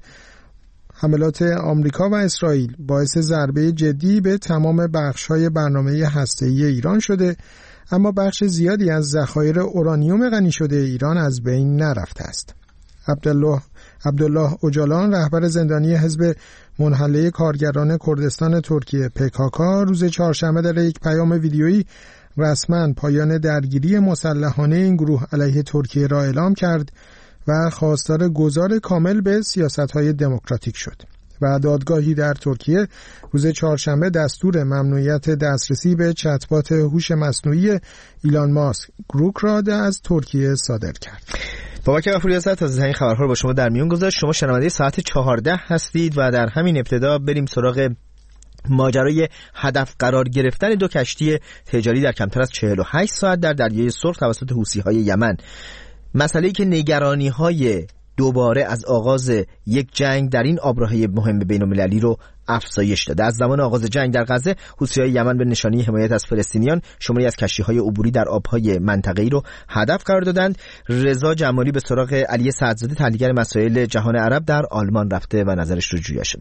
حملات آمریکا و اسرائیل باعث ضربه جدی به تمام بخش‌های برنامه هسته‌ای ایران شده، اما بخش زیادی از ذخایر اورانیوم غنی شده ایران از بین نرفته است. عبدالله عبدالله اوجالان رهبر زندانی حزب منحله کارگران کردستان ترکیه پکاکا روز چهارشنبه در یک پیام ویدیویی رسما پایان درگیری مسلحانه این گروه علیه ترکیه را اعلام کرد و خواستار گذار کامل به سیاست‌های دموکراتیک شد. و دادگاهی در ترکیه روز چهارشنبه دستور ممنوعیت دسترسی به چتبات هوش مصنوعی ایلان ماسک گروک را از ترکیه صادر کرد. بابک غفوری از تازه‌ترین خبرها رو با شما در میون گذاشت. شما شنونده ساعت چهارده هستید و در همین ابتدا بریم سراغ ماجرای هدف قرار گرفتن دو کشتی تجاری در کمتر از چهل و هشت ساعت در دریای سرخ توسط حوثی‌های یمن. مسئله‌ای که نگرانی‌های دوباره از آغاز یک جنگ در این آبراهه مهم بین‌المللی رو افزایش داده. از زمان آغاز جنگ در غزه، حوثی‌های یمن به نشانه حمایت از فلسطینیان شماری از کشتی‌های عبوری در آب‌های منطقه‌ای رو هدف قرار دادند. رضا جمالی به سراغ علی سعدزاده، تحلیلگر مسائل جهان عرب در آلمان رفته و نظرش رو جویا شده.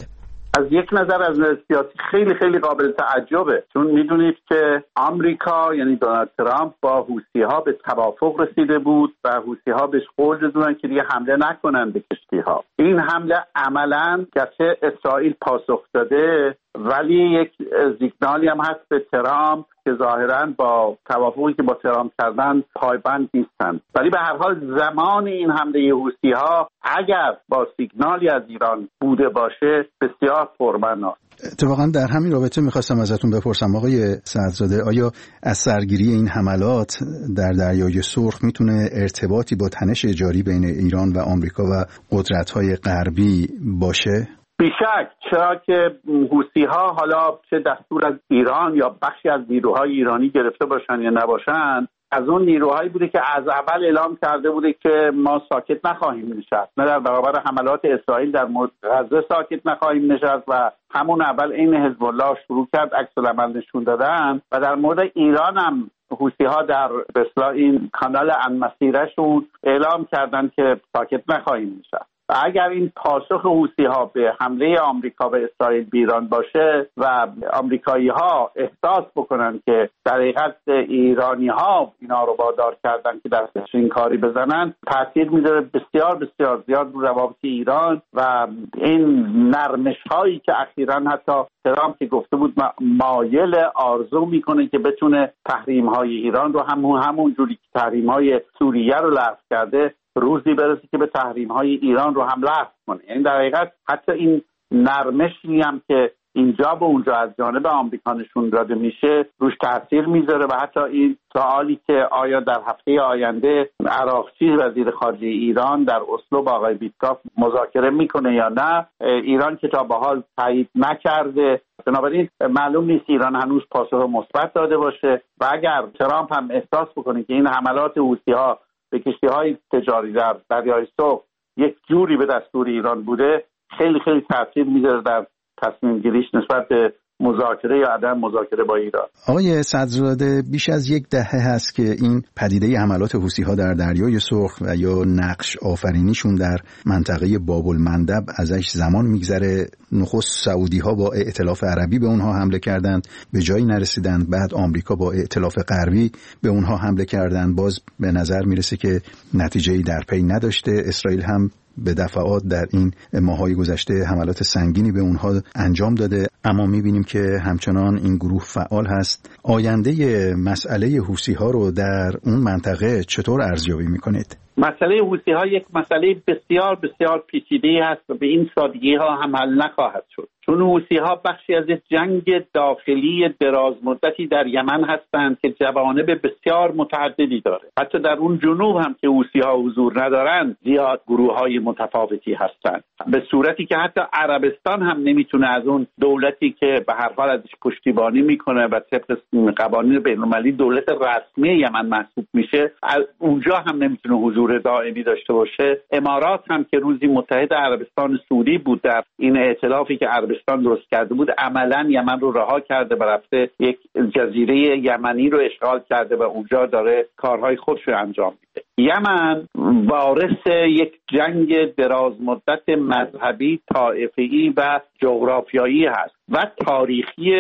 از یک نظر از نظر سیاسی خیلی خیلی قابل تعجبه، چون میدونید که آمریکا یعنی دونالد ترامپ با حوثی‌ها به توافق رسیده بود و حوثی‌ها بهش قول دادن که دیگه حمله نکنن به کشتی‌ها. این حمله عملاً گرچه اسرائیل پاسخ داده ولی یک سیگنالی هم هست به ترامپ که ظاهراً با توافقی که با ترامپ کردن پایبند نیستن. ولی به هر حال زمان این حمله حوثی‌ها اگر با سیگنالی از ایران بوده باشه بسیار پرمعناست. اتفاقا در همین رابطه میخواستم ازتون بپرسم آقای سعدزاده، آیا از سرگیری این حملات در دریای سرخ میتونه ارتباطی با تنش جاری بین ایران و آمریکا و قدرت‌های غربی باشه؟ بیشک، چرا که حوثی‌ها حالا چه دستور از ایران یا بخشی از نیروهای ایرانی گرفته باشن یا نباشن، از اون نیروهایی بوده که از اول اعلام کرده بوده که ما ساکت نخواهیم نشست، نه در برابر حملات اسرائیل در مورد غزه ساکت نخواهیم نشست و همون اول این حزب الله شروع کرد عکس العمل نشون دادن و در مورد ایران هم حوثی‌ها در به اصطلاح این کانال المسیرشون اعلام کردن که ساکت نخواهیم نشست. و اگر این پاسخ حوثی‌ها به حمله آمریکا به اسرائیل به ایران باشه و آمریکایی‌ها احساس بکنن که در حقیقت ایرانی‌ها اینا رو وادار کردن که دستش این کاری بزنن، تاثیر میذاره بسیار بسیار زیاد رو روابط ایران و این نرمش‌هایی که اخیراً حتی ترامپ که گفته بود مایل آرزو میکنه که بتونه تحریم‌های ایران رو همون همون جوری که تحریم‌های سوریه رو لغو کرده روزی برسه که به تحریم‌های ایران رو هم لغو کنه. یعنی در حقیقت حتی این نرمشی هم که اینجا به اونجا از جانب آمریکا نشون داده میشه روش تاثیر میذاره و حتی این سوالی که آیا در هفته آینده عراقچی وزیر خارجه ایران در اسلو با آقای ویتکاف مذاکره میکنه یا نه، ایران که تا به حال تایید نکرده، بنابراین معلوم نیست ایران هنوز پاسخ مثبت داده باشه و اگر ترامپ هم احساس بکنه که این حملات حوثی‌ها به کشتی‌های تجاری در دریای سرخ یک جوری به دستور ایران بوده، خیلی خیلی تاثیر میذاره در تصمیم گیریش نسبت به مذاکره یا عدم مذاکره با ایران. آقای صدرزاده، بیش از یک دهه هست که این پدیده حملات حوثی‌ها در دریای سرخ و یا نقش آفرینیشون در منطقه باب المندب ازش زمان میگذره. نخست سعودی‌ها با ائتلاف عربی به اونها حمله کردند، به جایی نرسیدند. بعد آمریکا با ائتلاف غربی به اونها حمله کردند، باز به نظر میرسه که نتیجه‌ای در پی نداشته. اسرائیل هم به دفعات در این ماه‌های گذشته حملات سنگینی به اونها انجام داده، اما می‌بینیم که همچنان این گروه فعال هست. آینده مسئله حوثی‌ها رو در اون منطقه چطور ارزیابی می‌کنید؟ مسئله حوثی‌ها یک مسئله بسیار بسیار پیچیده است و به این سادگی‌ها هم حل نخواهد شد، چون حوثی‌ها بخشی از یک جنگ داخلی دراز مدتی در یمن هستند که جوانب بسیار متعددی داره. حتی در اون جنوب هم که حوثی‌ها حضور ندارند زیاد گروه‌های متفاوتی هستند، به صورتی که حتی عربستان هم نمیتونه از اون دولتی که به هر حال ازش پشتیبانی میکنه و طبق قوانین بین‌المللی دولت رسمی یمن محسوب میشه، اونجا هم نمیتونه حضور دائمی داشته باشه. امارات هم که روزی متحد عربستان سعودی بود در این ائتلافی که عربستان درست کرده بود، عملاً یمن رو رها کرده و رفته یک جزیره یمنی رو اشغال کرده و اونجا داره کارهای خودش رو انجام میده. یمن وارث یک جنگ دراز مدت مذهبی، طائفه‌ای و جغرافیایی هست و تاریخی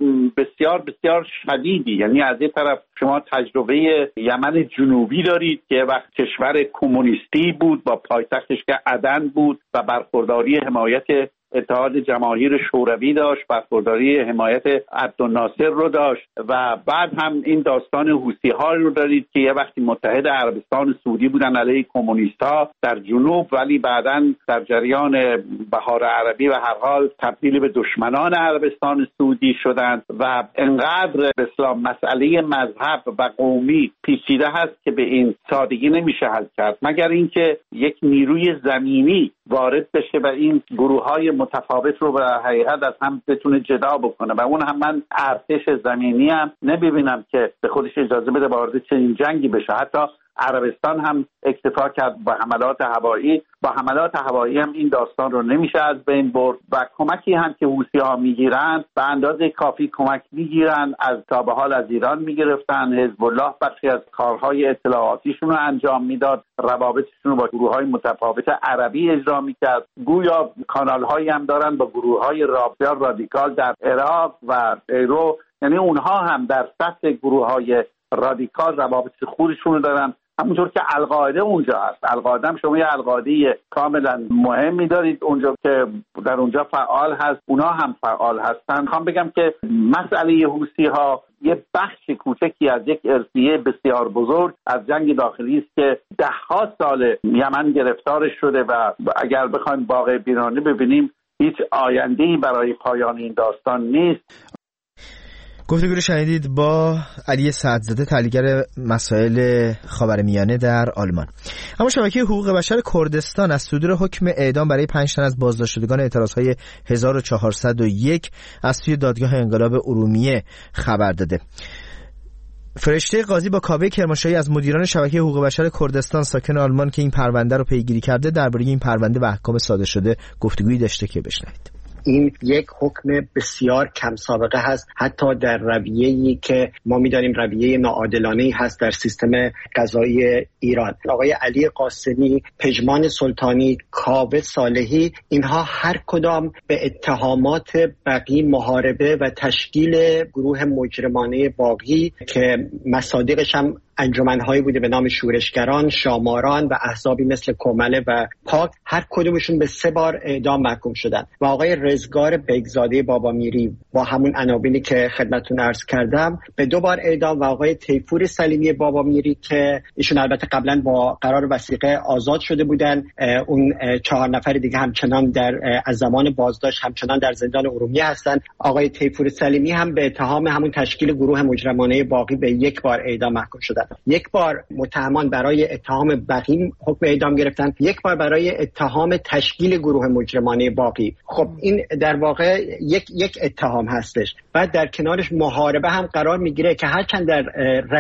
بسیار بسیار شدیدی. یعنی از یک طرف شما تجربه یمن جنوبی دارید که وقت کشور کمونیستی بود با پایتختش که عدن بود و برخورداری حمایت اتحاد جماهیر شوروی داشت، برخورداری حمایت عبدالناصر رو داشت و بعد هم این داستان حوثی‌ها رو دارید که یه وقتی متحد عربستان سعودی بودن علیه کمونیست‌ها در جنوب، ولی بعداً در جریان بهار عربی و هر حال تبدیل به دشمنان عربستان سعودی شدند و انقدر به اسلام مسئله مذهب و قومی پیچیده هست که به این سادگی نمیشه حل کرد، مگر اینکه یک نیروی زمینی وارد بشه و این گروه‌های متفاوت رو به حقیقت از هم بتونه جدا بکنه و اون هم من ارتش زمینی هم نمیبینم که به خودش اجازه بده وارد چنین جنگی بشه. حتی عربستان هم اکتفا کرد با حملات هوایی. با حملات هوایی هم این داستان رو نمیشه از بین برد و کمکی هم که حوثی‌ها میگیرن به اندازه کافی کمک میگیرن. از تا به حال از ایران میگرفتن. حزب الله بخشی از کارهای اطلاعاتیشون رو انجام میداد، روابطشون رو با گروه‌های متفاوت عربی اجرا میکرد. گویا کانال‌هایی هم دارن با گروه‌های رافضا رادیکال در عراق و ایرو، یعنی اونها هم در سطح گروه‌های رادیکال روابط خودشون رو دارن، همونطور که القاعده اونجا هست. القاعده هم شما یه القاعده کاملا مهمی دارید اونجا که در اونجا فعال هست، اونا هم فعال هستن. میخوام بگم که مسئله حوثی‌ها یه بخش کوچکی از یک ارثیه بسیار بزرگ از جنگ داخلی است که ده ها سال یمن گرفتارش شده و اگر بخوایم واقع بینانه ببینیم هیچ آینده‌ای برای پایان این داستان نیست. گفتگو رو شنیدید با علی سعدزاده، تحلیلگر مسائل خاورمیانه در آلمان. اما شبکه حقوق بشر کردستان از صدور حکم اعدام برای پنج تن از بازداشت شدگان اعتراضهای هزار و چهارصد و یک از سوی دادگاه انقلاب ارومیه خبر داده. فرشته قاضی با کاوه کرمانشاهی از مدیران شبکه حقوق بشر کردستان ساکن آلمان که این پرونده رو پیگیری کرده درباره این پرونده و احکام صادر شده گفتگویی داشته که بشنوید. این یک حکم بسیار کم سابقه هست، حتی در رویه‌ای که ما می‌دانیم رویه ناعادلانه‌ای هست در سیستم قضایی ایران. آقای علی قاسمی، پژمان سلطانی، کاوه صالحی، اینها هر کدام به اتهامات بقی محاربه و تشکیل گروه مجرمانه باقی که مصادیقش هم انجمن‌هایی بوده به نام شورشگران، شاماران و احزابی مثل کمله و پاک، هر کدومشون به سه بار اعدام محکوم شدن و آقای رزگار بیگزاده بابا میری با همون عناوینی که خدمتتون عرض کردم به دو بار اعدام و آقای تیفور سلیمی بابا میری که ایشون البته قبلا با قرار وثیقه آزاد شده بودن، اون چهار نفر دیگه همچنان در از زمان بازداشت همچنان در زندان ارومیه هستن. آقای تیفور سلیمی هم به اتهام همون تشکیل گروه مجرمانه باقی به یک بار اعدام محکوم شدن. یک بار متهمان برای اتهام بقی حکم اعدام گرفتن، یک بار برای اتهام تشکیل گروه مجرمانه باقی. خب این در واقع یک یک اتهام هستش. بعد در کنارش محاربه هم قرار میگیره که هرچند در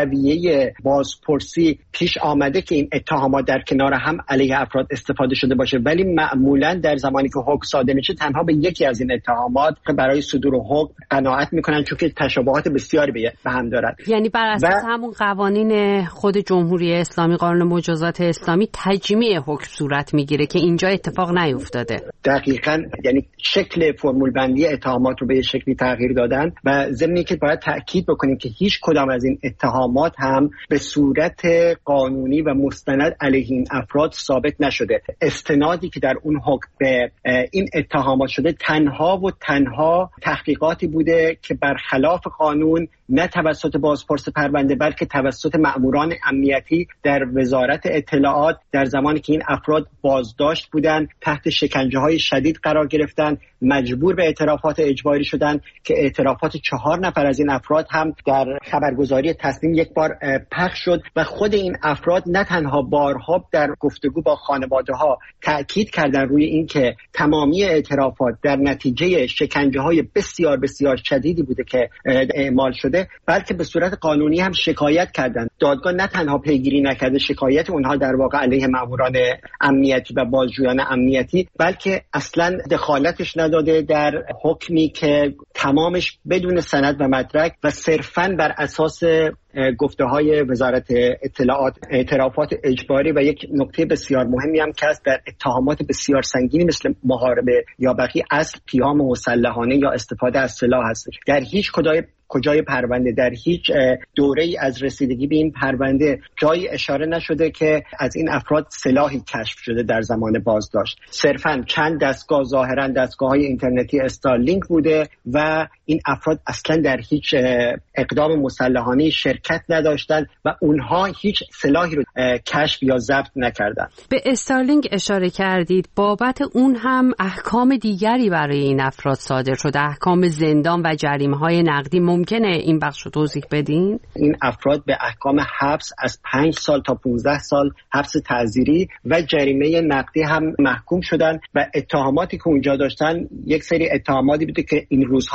رویه بازپرسی پیش آمده که این اتهامات در کنار هم علیه افراد استفاده شده باشه، ولی معمولا در زمانی که حکم صادر میشه تنها به یکی از این اتهامات برای صدور حکم قناعت میکنن، چون که تشابهات بسیاری به هم دارن. یعنی بر اساس و... همون قوانین خود جمهوری اسلامی، قانون مجازات اسلامی، تجمیع حکم صورت میگیره که اینجا اتفاق نیفتاده. دقیقاً، یعنی شکل فرمول بندی اتهامات رو به شکلی تغییر دادن و ضمنی که باید تأکید بکنیم که هیچ کدام از این اتهامات هم به صورت قانونی و مستند علیه این افراد ثابت نشده. استنادی که در اون حکم به این اتهامات شده تنها و تنها تحقیقاتی بوده که برخلاف قانون نه توسط بازپرس پرونده بلکه توسط مأموران امنیتی در وزارت اطلاعات در زمانی که این افراد بازداشت بودند تحت شکنجه‌های شدید قرار گرفتن، مجبور به اعترافات اجباری شدن که اعترافات چهار نفر از این افراد هم در خبرگزاری تصنیم یک بار پخش شد و خود این افراد نه تنها بارها در گفتگو با خانواده‌ها تأکید کردن روی این که تمامی اعترافات در نتیجه شکنجه‌های بسیار بسیار شدیدی بوده که اعمال شده، بلکه به صورت قانونی هم شکایت کردند. دادگاه نه تنها پیگیری نکرده شکایت اونها در واقع علیه ماموران امنیتی و بازجویان امنیتی، بلکه اصلا دخالتش نداده در حکمی که تمامش بدون سند و مدرک و صرفاً بر اساس گفته های وزارت اطلاعات اعترافات اجباری و یک نکته بسیار مهمی هم که است در اتهامات بسیار سنگینی مثل محاربه یا بقیه اصل قیام مسلحانه یا استفاده از سلاح هست. در هیچ کدای کجای پرونده در هیچ دوره‌ای از رسیدگی به این پرونده جایی اشاره نشده که از این افراد سلاحی کشف شده در زمان بازداشت. صرفاً چند دستگاه ظاهراً دستگاه‌های اینترنتی استارلینک بوده و این افراد اصلاً در هیچ اقدام مسلحانه شرکت نداشتند و اونها هیچ سلاحی رو کشف یا ضبط نکردند. به استارلینک اشاره کردید، بابت اون هم احکام دیگری برای این افراد صادر شده، احکام زندان و جریمه‌های نقدی. ممکنه این بخش رو توضیح بدین؟ این افراد به احکام حبس از پنج سال تا پانزده سال حبس تعزیری و جریمه نقدی هم محکوم شدن و اتهاماتی که اونجا داشتن یک سری اتهاماتی بوده که این روزها ما خیلی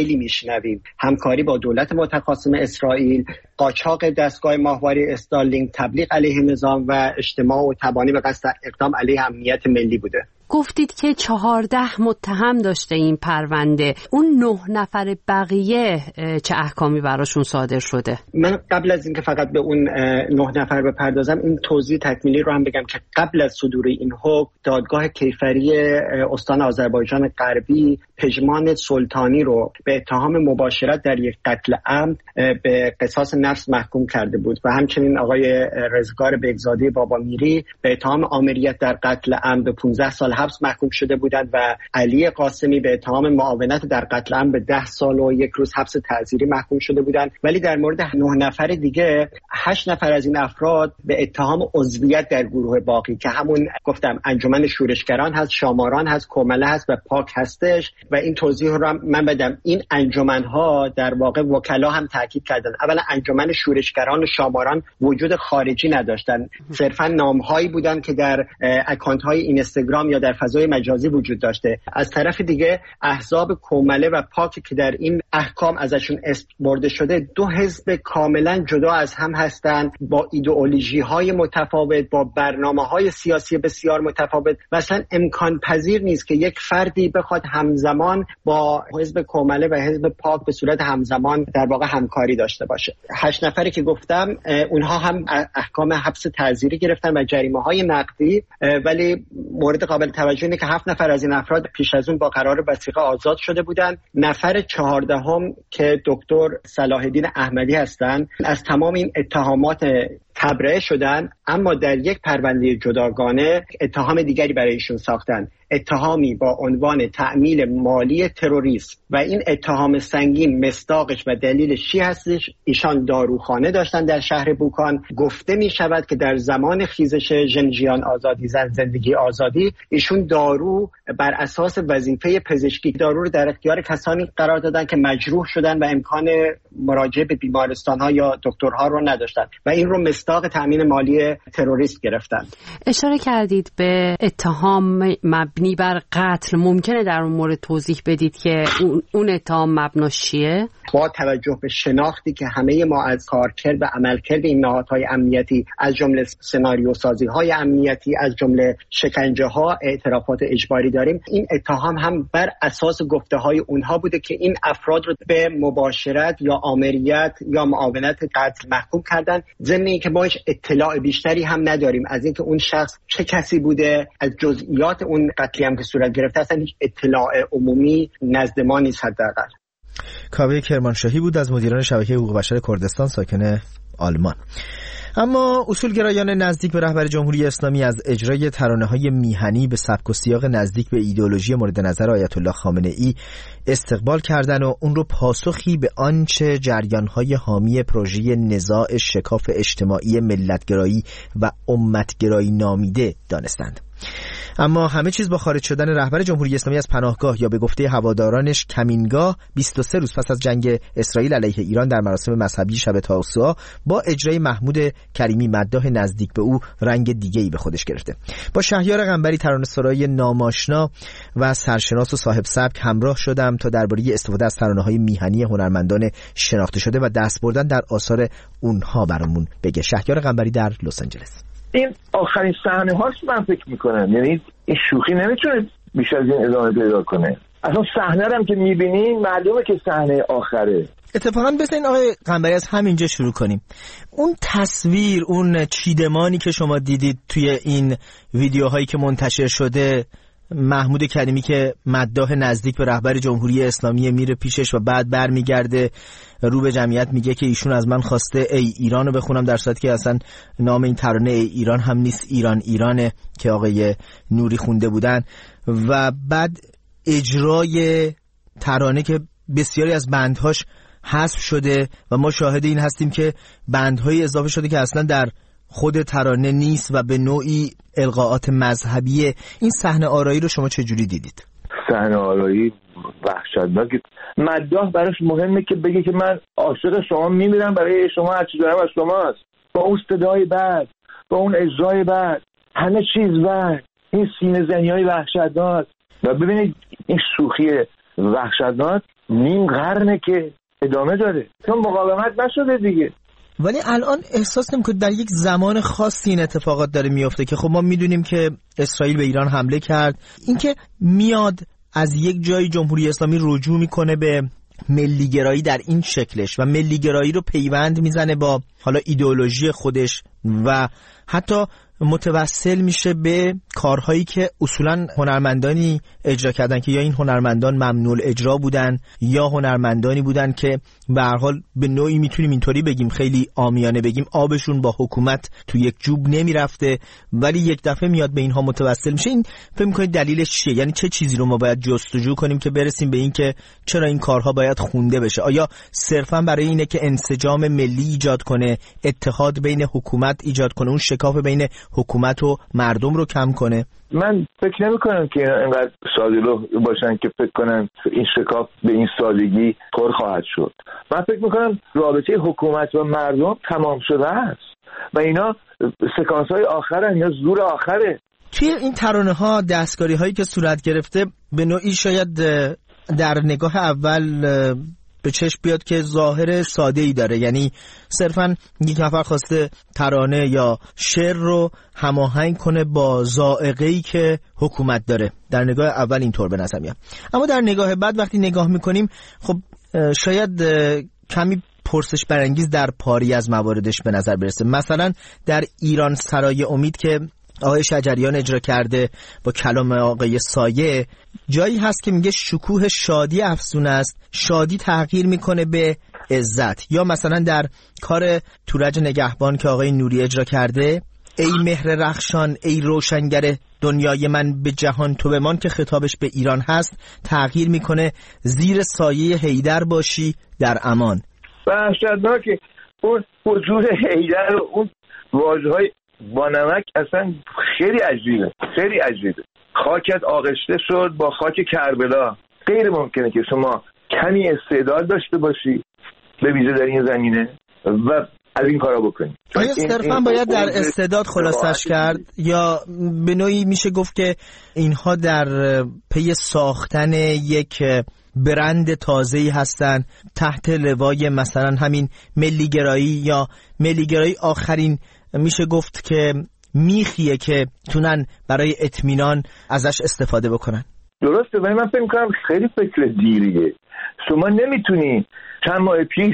خیلی میشنویم. همکاری با دولت متخاصم اسرائیل، قاچاق دستگاه ماهواره استارلینک، تبلیغ علیه نظام و اجتماع و تبانی به قصد اقدام علیه امنیت ملی بوده. گفتید که چهارده متهم داشته این پرونده. اون نه نفر بقیه چه احکامی براشون صادر شده؟ من قبل از اینکه فقط به اون نه نفر بپردازم این توضیح تکمیلی رو هم بگم که قبل از صدور این حکم دادگاه کیفری استان آذربایجان غربی پژمان سلطانی رو به اتهام مباشرت در یک قتل عمد به قصاص نفس محکوم کرده بود و همچنین آقای رزگار بگزاده بابا میری به اتهام آمریت در قتل عمد پانزده سال حبس محکوم شده بودند و علی قاسمی به اتهام معاونت در قتل عمد به ده سال و یک روز حبس تعزیری محکوم شده بودند. ولی در مورد نه نفر دیگه هشت نفر از این افراد به اتهام عضویت در گروه باقی که همون گفتم انجمن شورشگران هست، شاماران هست، کومله هست و پاک هستش و این توضیح رو من بدم. این انجمن‌ها در واقع وکلا هم تاکید کردن. اولا انجمن شورشگران و شاماران وجود خارجی نداشتن، صرفا نام‌هایی بودن که در اکانت‌های اینستاگرام یا در فضای مجازی وجود داشته. از طرف دیگه احزاب کومله و پاک که در این احکام ازشون اسم برده شده دو حزب کاملا جدا از هم هستند، با ایدئولوژی‌های متفاوت، با برنامه‌های سیاسی بسیار متفاوت. مثلا امکان پذیر نیست که یک فردی بخواد همزمان با حزب کومله و حزب پاک به صورت همزمان در واقع همکاری داشته باشه. هشت نفری که گفتم اونها هم احکام حبس تعزیری گرفتن و جریمه‌های نقدی، ولی مورد قابل توجه اینه که هفت نفر از این افراد پیش از اون با قرار وثیقه آزاد شده بودند. نفر چهاردهم که دکتر صلاح الدین احمدی هستند از تمام این اتهامات تبرئه شدن، اما در یک پرونده جداگانه اتهام دیگری برای ایشون ساختن، اتهامی با عنوان تأمیل مالی تروریسم و این اتهام سنگین مصداقش و دلیلش چی هستش؟ ایشان داروخانه داشتن در شهر بوکان. گفته می شود که در زمان خیزش ژنجیان آزادی زن زندگی آزادی ایشون دارو بر اساس وظیفه پزشکی دارو رو در اختیار کسانی قرار دادن که مجروح شدن و امکان مراجعه به بیمارستان‌ها یا دکترها رو نداشتن و این رو مصداق تأمین مالی تروریست گرفتن. اشاره کردید به اتهام مبنی بر قتل. ممکنه در اون مورد توضیح بدید که اون اتهام مبناش چیه؟ با توجه به شناختی که همه ما از کارکرد و عملکرد این نهادهای امنیتی از جمله سناریو سازی های امنیتی، از جمله شکنجه ها، اعترافات اجباری داریم، این اتهام هم بر اساس گفته های اونها بوده که این افراد رو به مباشرت یا آمریت یا معاونت قتل محکوم کردن، ضمن اینکه ما هیچ اطلاع بیشتری هم نداریم از اینکه اون شخص چه کسی بوده. از جزئیات اون قتلی هم که صورت گرفته اصلا هیچ اطلاع عمومی نزد ما نیست. حداقل کاوه کرمانشاهی بود از مدیران شبکه حقوق بشر کردستان ساکن آلمان. اما اصولگرایان نزدیک به رهبر جمهوری اسلامی از اجرای ترانه‌های میهنی به سبک و سیاق نزدیک به ایدئولوژی مورد نظر آیت الله خامنه‌ای استقبال کردند و اون رو پاسخی به آنچه جریان‌های حامی پروژه نزاع شکاف اجتماعی ملت‌گرایی و امت‌گرایی نامیده دانستند. اما همه چیز با خارج شدن رهبر جمهوری اسلامی از پناهگاه یا به گفته هوادارانش کمینگاه بیست و سه روز پس از جنگ اسرائیل علیه ایران در مراسم مذهبی شب تاسوعا با اجرای محمود کریمی مداح نزدیک به او رنگ دیگه‌ای به خودش گرفته. با شهریار قنبری ترانه‌سرای ناماشنا و سرشناس و صاحب سبک همراه شدم تا درباره استفاده از ترانه‌های میهنی هنرمندان شناخته شده و دست بردن در آثار اونها برامون بگه. شهریار قنبری در لس آنجلس. این آخرین صحنه هاست من فکر میکنم، یعنی این شوخی نمیتونه بیش از این ادامه پیدا کنه. اصلا صحنه رو هم که میبینین معلومه که صحنه آخره. اتفاقا بزنین آقای قنبری از همینجا شروع کنیم. اون تصویر، اون چیدمانی که شما دیدید توی این ویدیوهایی که منتشر شده، محمود کریمی که مداح نزدیک به رهبر جمهوری اسلامی میره پیشش و بعد برمیگرده رو به جمعیت میگه که ایشون از من خواسته ای ایرانو بخونم، در صورتی که اصلا نام این ترانه ای ایران هم نیست، ایران ایرانه که آقای نوری خونده بودن. و بعد اجرای ترانه که بسیاری از بندهاش حذف شده و ما شاهد این هستیم که بندهای اضافه شده که اصلا در خود ترانه نیست و به نوعی القاءات مذهبیه. این صحنه آرایی رو شما چه جوری دیدید؟ صحنه آرایی وحشتناک. مداح براش مهمه که بگه که من عاشق شما میمیرم، برای شما هر چی دارم از شماست، با اون صدای بعد، با اون اجرای بعد، همه چیز بعد، این سینه زنیای وحشتناک. و ببینید این شوخی وحشتناک نیم قرنه که ادامه داره، چون مقاومت نشده دیگه. ولی الان احساس نمی‌کنید در یک زمان خاصی این اتفاقات داره میفته که خب ما میدونیم که اسرائیل به ایران حمله کرد، اینکه میاد از یک جای جمهوری اسلامی رجوع میکنه به ملیگرایی در این شکلش و ملیگرایی رو پیوند میزنه با حالا ایدئولوژی خودش و حتی متوسل میشه به کارهایی که اصولا هنرمندانی اجرا کردن که یا این هنرمندان ممنوع اجرا بودن یا هنرمندانی بودن که به هر حال به نوعی میتونیم اینطوری بگیم، خیلی عامیانه بگیم، آبشون با حکومت تو یک جوب نمیرفته، ولی یک دفعه میاد به اینها متوسل میشه. این فکر میکنید دلیلش چیه؟ یعنی چه چیزی رو ما باید جستجو کنیم که برسیم به این که چرا این کارها باید خونده بشه؟ آیا صرفا برای اینه که انسجام ملی ایجاد کنه، اتحاد بین حکومت ایجاد کنه، اون شکاف بین حکومت و مردم رو کم کنه؟ من فکر نمی کنم که اینقدر ساده‌لوح باشن که فکر کنن این شکاف به این سادگی پر خواهد شد. من فکر میکنم رابطه حکومت و مردم تمام شده است و اینا سکانس های آخرن یا زور آخره. توی این ترانه ها، دستکاری هایی که صورت گرفته، به نوعی شاید در نگاه اول به چشم بیاد که ظاهر ساده ای داره، یعنی صرفاً یک نفر خواسته ترانه یا شعر رو هماهنگ کنه با ذائقه‌ای که حکومت داره. در نگاه اول اینطور به نظر میاد، اما در نگاه بعد وقتی نگاه میکنیم خب شاید کمی پرسش برانگیز در پاری از مواردش به نظر برسه. مثلا در ایران سرای امید که آقای شجریان اجرا کرده با کلام آقای سایه، جایی هست که میگه شکوه شادی افزون است، شادی تغییر میکنه به عزت. یا مثلا در کار تورج نگهبان که آقای نوری اجرا کرده، ای مهر رخشان ای روشنگر دنیای من به جهان تو بمان، که خطابش به ایران هست، تغییر میکنه زیر سایه حیدر باشی در امان. وحشتناکه اون حضور حیدر و اون واژه‌های با نمک اصلا خیلی عجیبه، خیلی عجیبه. خاکت آغشته شد با خاک کربلا. غیر ممکنه که شما کمی استعداد داشته باشی به ویژه در این زمینه و از این کارا بکنی. آیا صرفا باید در استعداد خلاصش کرد یا به نوعی میشه گفت که اینها در پی ساختن یک برند تازه‌ای هستن تحت لوای مثلا همین ملیگرایی، یا ملیگرایی آخرین میشه گفت که میخیه که تونن برای اطمینان ازش استفاده بکنن؟ درسته، ولی من فکر می‌کنم خیلی فکر دیریه. شما نمیتونی چند ماه پیش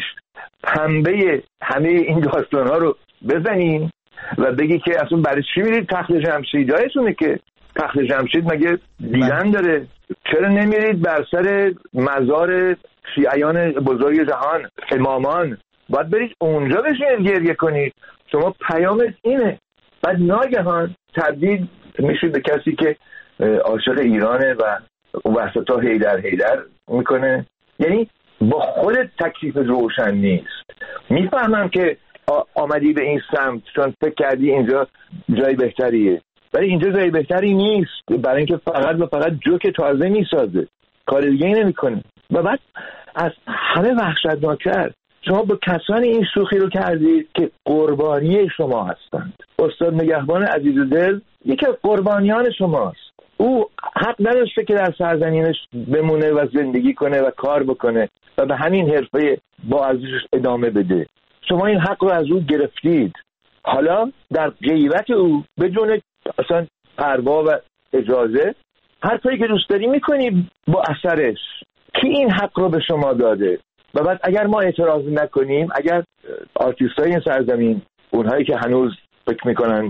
پنبه همه این داستان‌ها رو بزنی و بگی که اصلا برای چی میرید تخت جمشید؟ یادتونه که تخت جمشید مگه دیدن داره؟ چرا نمیرید بر سر مزار شیعیان بزرگ جهان، امامان؟ باید برید اونجا بشینید گریه کنید. شما پیامت اینه، بعد ناگهان تبدیل میشید به کسی که عاشق ایرانه و وسطا هیدر هیدر میکنه. یعنی با خودت تکلیف روشن نیست. میفهمم که آمدی به این سمت چون فکر کردی اینجا جای بهتریه، ولی اینجا جای بهتری نیست، برای اینکه فقط و فقط جوک تازه میسازه، کار دیگه ای نمیکنه. و بعد از همه وحشتناکتر شما با کسانی این شوخی رو کردید که قربانی شما هستند. استاد نگهبان عزیز دل یکی از قربانیان شماست. او حق نداشته که در سرزمینش بمونه و زندگی کنه و کار بکنه و به همین حرفه با ارزشش ادامه بده. شما این حق رو از او گرفتید. حالا در غیبت او بدون اصلا پروا و اجازه هر کاری که دوست داری میکنی با اثرش. کی این حق رو به شما داده؟ و بعد اگر ما اعتراض نکنیم، اگر آرتیستای این سرزمین، اونهایی که هنوز فکر میکنن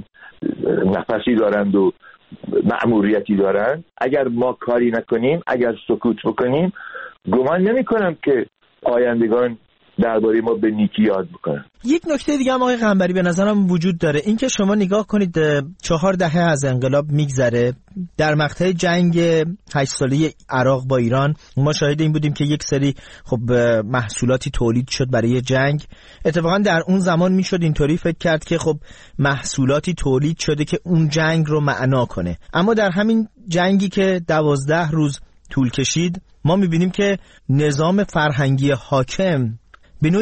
نفسی دارند و مأموریتی دارند، اگر ما کاری نکنیم، اگر سکوت بکنیم، گمان نمیکنم که آیندگان درباره ما به نیکی یاد بکنن. یک نکته دیگه هم آقای قنبری به نظرم وجود داره، این که شما نگاه کنید چهار دهه از انقلاب میگذره، در مقطع جنگ هشت ساله عراق با ایران ما شاهد این بودیم که یک سری خب محصولاتی تولید شد برای جنگ. اتفاقا در اون زمان میشد اینطوری فکر کرد که خب محصولاتی تولید شده که اون جنگ رو معنا کنه، اما در همین جنگی که دوازده روز طول کشید ما میبینیم که نظام فرهنگی حاکم به نوعی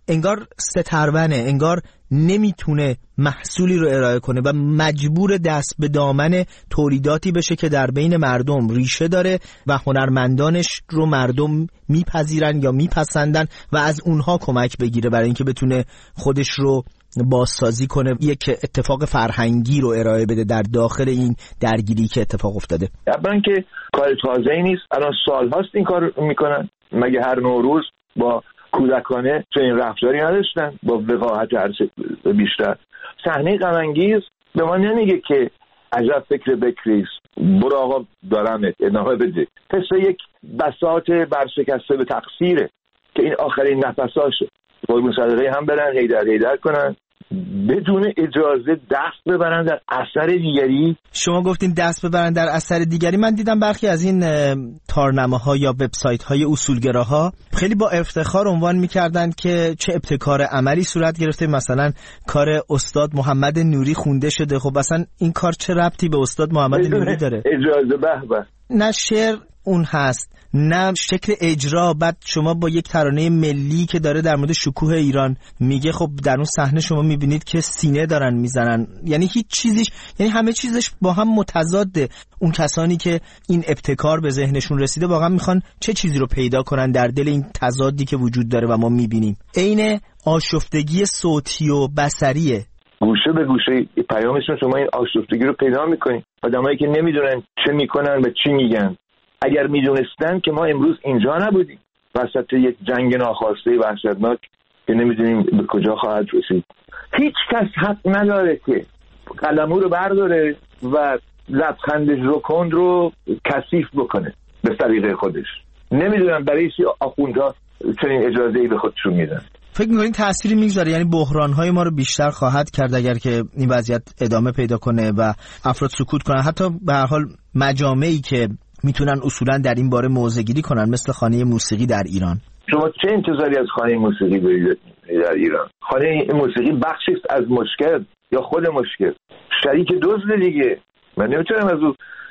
انگار سترونه، انگار نمیتونه محصولی رو ارائه کنه و مجبور دست به دامن تولیداتی بشه که در بین مردم ریشه داره و هنرمندانش رو مردم میپذیرن یا میپسندن و از اونها کمک بگیره برای اینکه بتونه خودش رو بازسازی کنه، یک اتفاق فرهنگی رو ارائه بده در داخل این درگیری که اتفاق افتاده. اولا که کار تازه‌ای نیست، الان سال هاست این کار میکنن. مگه هر نوروز با کودکانه چنین رفتاری نداشتن با وقاحت هرچه بیشتر؟ صحنه غم انگیز به ما نمیگه که عجب فکر بکریست، برو آقا دارمت ادامه بده. قصه یک بساط برشکسته به تقصیره که این آخرین نفساشه. قربون صدقه هم برن هیدر هیدر کنن بدون اجازه دست ببرن در اثر دیگری. شما گفتین دست ببرن در اثر دیگری. من دیدم برخی از این تارنمه‌ها یا وبسایت‌های اصولگراها خیلی با افتخار عنوان می‌کردن که چه ابتکار عملی صورت گرفته، مثلا کار استاد محمد نوری خونده شده. خب اصلا این کار چه ربطی به استاد محمد نوری داره؟ اجازه به به نه شعر اون هست نه شکل اجرا. بعد شما با یک ترانه ملی که داره در مورد شکوه ایران میگه، خب در اون صحنه شما میبینید که سینه دارن میزنن، یعنی هیچ چیزیش، یعنی همه چیزش با هم متضاده. اون کسانی که این ابتکار به ذهنشون رسیده واقعا میخوان چه چیزی رو پیدا کنن در دل این تضادی که وجود داره و ما میبینیم. عین آشفتگی صوتی و بصریه. گوشه به گوشه پیامشون شما این آشفتگی رو پیدا میکنید. آدمایی که نمیدونن چه میکنن و چی میگن، اگر میدونستن که ما امروز اینجا نبودیم، وسط یک جنگ ناخواسته وحشتناک که نمیدونیم به کجا خواهد رسید. هیچ کس حق نداره که قلمو رو برداره و لبخندش رو کند رو کثیف بکنه به طریق خودش. نمیدونم برای چی آخوندها چنین اجازه‌ای به خودشون میدن. فکر می‌کنین تأثیری میگذاره؟ یعنی بحران‌های ما رو بیشتر خواهد کرد اگر که این وضعیت ادامه پیدا کنه و افراد سکوت کنن، حتی به هر حال مجامعی که میتونن اصولا در این باره موضع‌گیری کنن مثل خانه موسیقی در ایران. شما چه انتظاری از خانه موسیقی دارید در ایران؟ خانه موسیقی بخشی است از مشکل یا خود مشکل؟ شریک دزد دیگه. من نمیتونم از او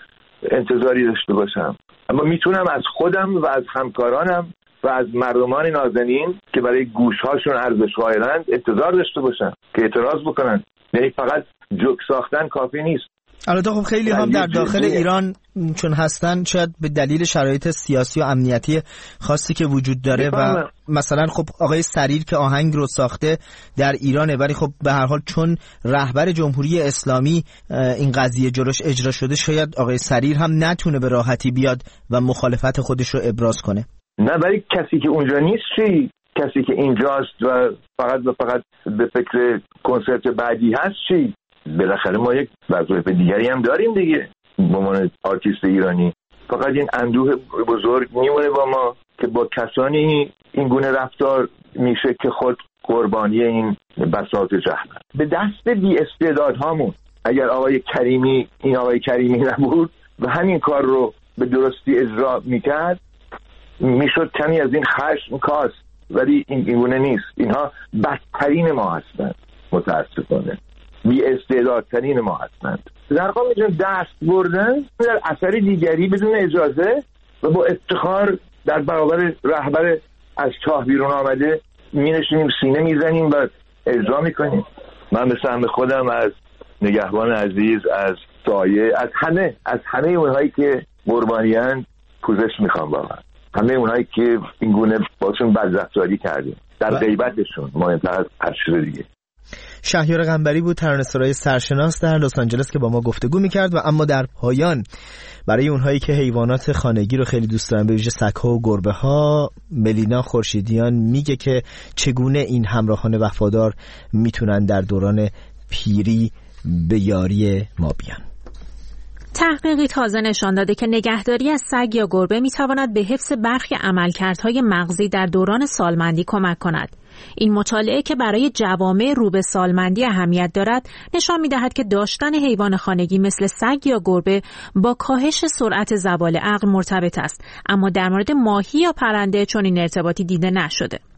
انتظاری داشته باشم، اما میتونم از خودم و از همکارانم و از مردمان نازنین که برای گوشهاشون ارزش قائلند انتظار داشته باشم که اعتراض بکنن. یعنی فقط جوک ساختن کافی نیست. البته خب خیلی هم در داخل ایران چون هستن شاید به دلیل شرایط سیاسی و امنیتی خاصی که وجود داره و مثلا خب آقای سریر که آهنگ رو ساخته در ایرانه، ولی خب به هر حال چون رهبر جمهوری اسلامی این قضیه جلوش اجرا شده، شاید آقای سریر هم نتونه به راحتی بیاد و مخالفت خودش رو ابراز کنه. نه ولی کسی که اونجا نیست چی؟ کسی که اینجاست و فقط و فقط به فکر کنسرت بعدی هست چی؟ بالاخره ما یک وظایف دیگری هم داریم دیگه به عنوان آرتیست ایرانی. فقط این اندوه بزرگ میمونه با ما که با کسانی این گونه رفتار میشه که خود قربانی این بساط جهل به دست بی استعدادهامون. اگر آقای کریمی این آقای کریمی نبود و همین کار رو به درستی اجرا میکرد، میشد کمی از این خشم کاست، ولی این گونه نیست. اینها بدترین ما هستند، متاسفانه بی استعدادترین ما هستند. در واقع میتونیم دست بردن در اثر دیگری بدون اجازه و با افتخار در برابر رهبر از چاه بیرون آمده مینشینیم سینه میزنیم و اجرا میکنیم. من به سهم خودم از نگهبان عزیز، از سایه، از همه از همه اونهایی که قربانیان پوزش میخوام، واقعا همه اونهایی که این گونه باشون بدرفتاری کردیم در غیبتشون مهمتر از هر چیز دیگه. شهریار قنبری بود، ترانه‌سرای سرشناس در لس آنجلس که با ما گفتگو می‌کرد. و اما در پایان برای اونهایی که حیوانات خانگی رو خیلی دوست دارن، به ویژه سگ‌ها و گربه‌ها، ملینا خورشیدیان میگه که چگونه این همراهان وفادار میتونن در دوران پیری به یاری ما بیان. تحقیقی تازه نشان داده که نگهداری از سگ یا گربه میتواند به حفظ برخی عملکردهای مغزی در دوران سالمندی کمک کند. این مطالعه که برای جوامع رو به سالمندی اهمیت دارد، نشان می‌دهد که داشتن حیوان خانگی مثل سگ یا گربه با کاهش سرعت زوال عقل مرتبط است، اما در مورد ماهی یا پرنده چون این ارتباطی دیده نشده.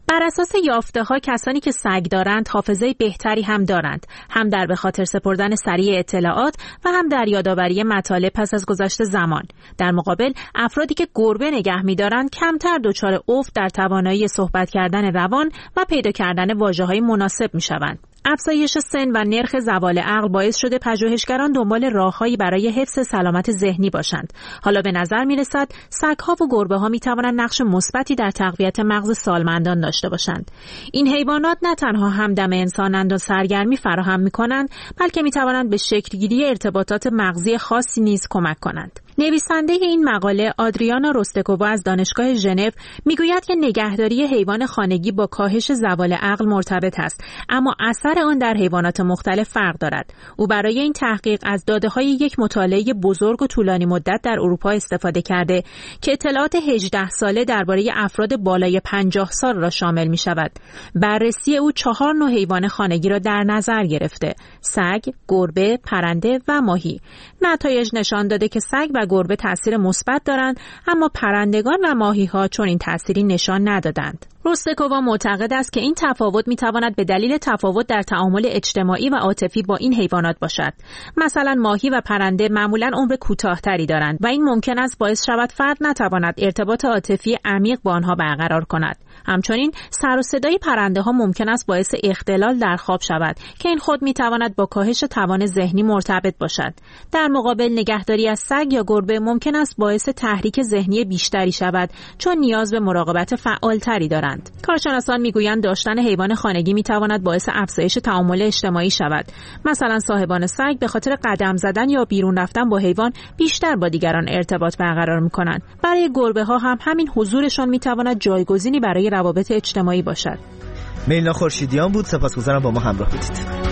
بر اساس یافته‌ها کسانی که سگ دارند حافظه بهتری هم دارند، هم در به خاطر سپردن سریع اطلاعات و هم در یادآوری مطالب پس از گذشت زمان. در مقابل افرادی که گربه نگه می‌دارند کمتر دچار افت در توانایی صحبت کردن روان و پیدا کردن واژه‌های مناسب می‌شوند. افزایش سن و نرخ زوال عقل باعث شده پژوهشگران دنبال راههایی برای حفظ سلامت ذهنی باشند. حالا به نظر می‌رسد سگ‌ها و گربه‌ها می‌توانند نقش مثبتی در تقویت مغز سالمندان داشته باشند. این حیوانات نه تنها همدم انسانند و سرگرمی فراهم می‌کنند، بلکه می‌توانند به شکل‌گیری ارتباطات مغزی خاصی نیز کمک کنند. نویسنده این مقاله آدریانا روستکووا از دانشگاه ژنو میگوید که نگهداری حیوان خانگی با کاهش زوال عقل مرتبط است، اما اثر آن در حیوانات مختلف فرق دارد. او برای این تحقیق از داده‌های یک مطالعه بزرگ و طولانی مدت در اروپا استفاده کرده که اطلاعات هجده ساله درباره افراد بالای پنجاه سال را شامل می‌شود. بررسی او چهار نوع حیوان خانگی را در نظر گرفته: سگ، گربه، پرنده و ماهی. نتایج نشان داده که سگ و گربه تأثیر مثبت دارند، اما پرندگان و ماهی‌ها چون این تأثیری نشان ندادند. روستکووا معتقد است که این تفاوت می‌تواند به دلیل تفاوت در تعامل اجتماعی و عاطفی با این حیوانات باشد. مثلا ماهی و پرنده معمولاً عمر کوتاه‌تری دارند و این ممکن است باعث شود فرد نتواند ارتباط عاطفی عمیق با آنها برقرار کند. همچنین سر و صدای پرنده‌ها ممکن است باعث اختلال در خواب شود که این خود می‌تواند با کاهش توان ذهنی مرتبط باشد. در مقابل نگهداری از سگ یا گربه ممکن است باعث تحریک ذهنی بیشتری شود چون نیاز به مراقبت فعالتری دارند. کارشناسان میگویند داشتن حیوان خانگی میتواند باعث افزایش تعامل اجتماعی شود. مثلا صاحبان سگ به خاطر قدم زدن یا بیرون رفتن با حیوان بیشتر با دیگران ارتباط برقرار میکنند. برای گربه ها هم همین حضورشان میتواند جایگزینی برای روابط اجتماعی باشد. میلنا خورشیدیان بود، سپاسگزارم با ما همراه بودید.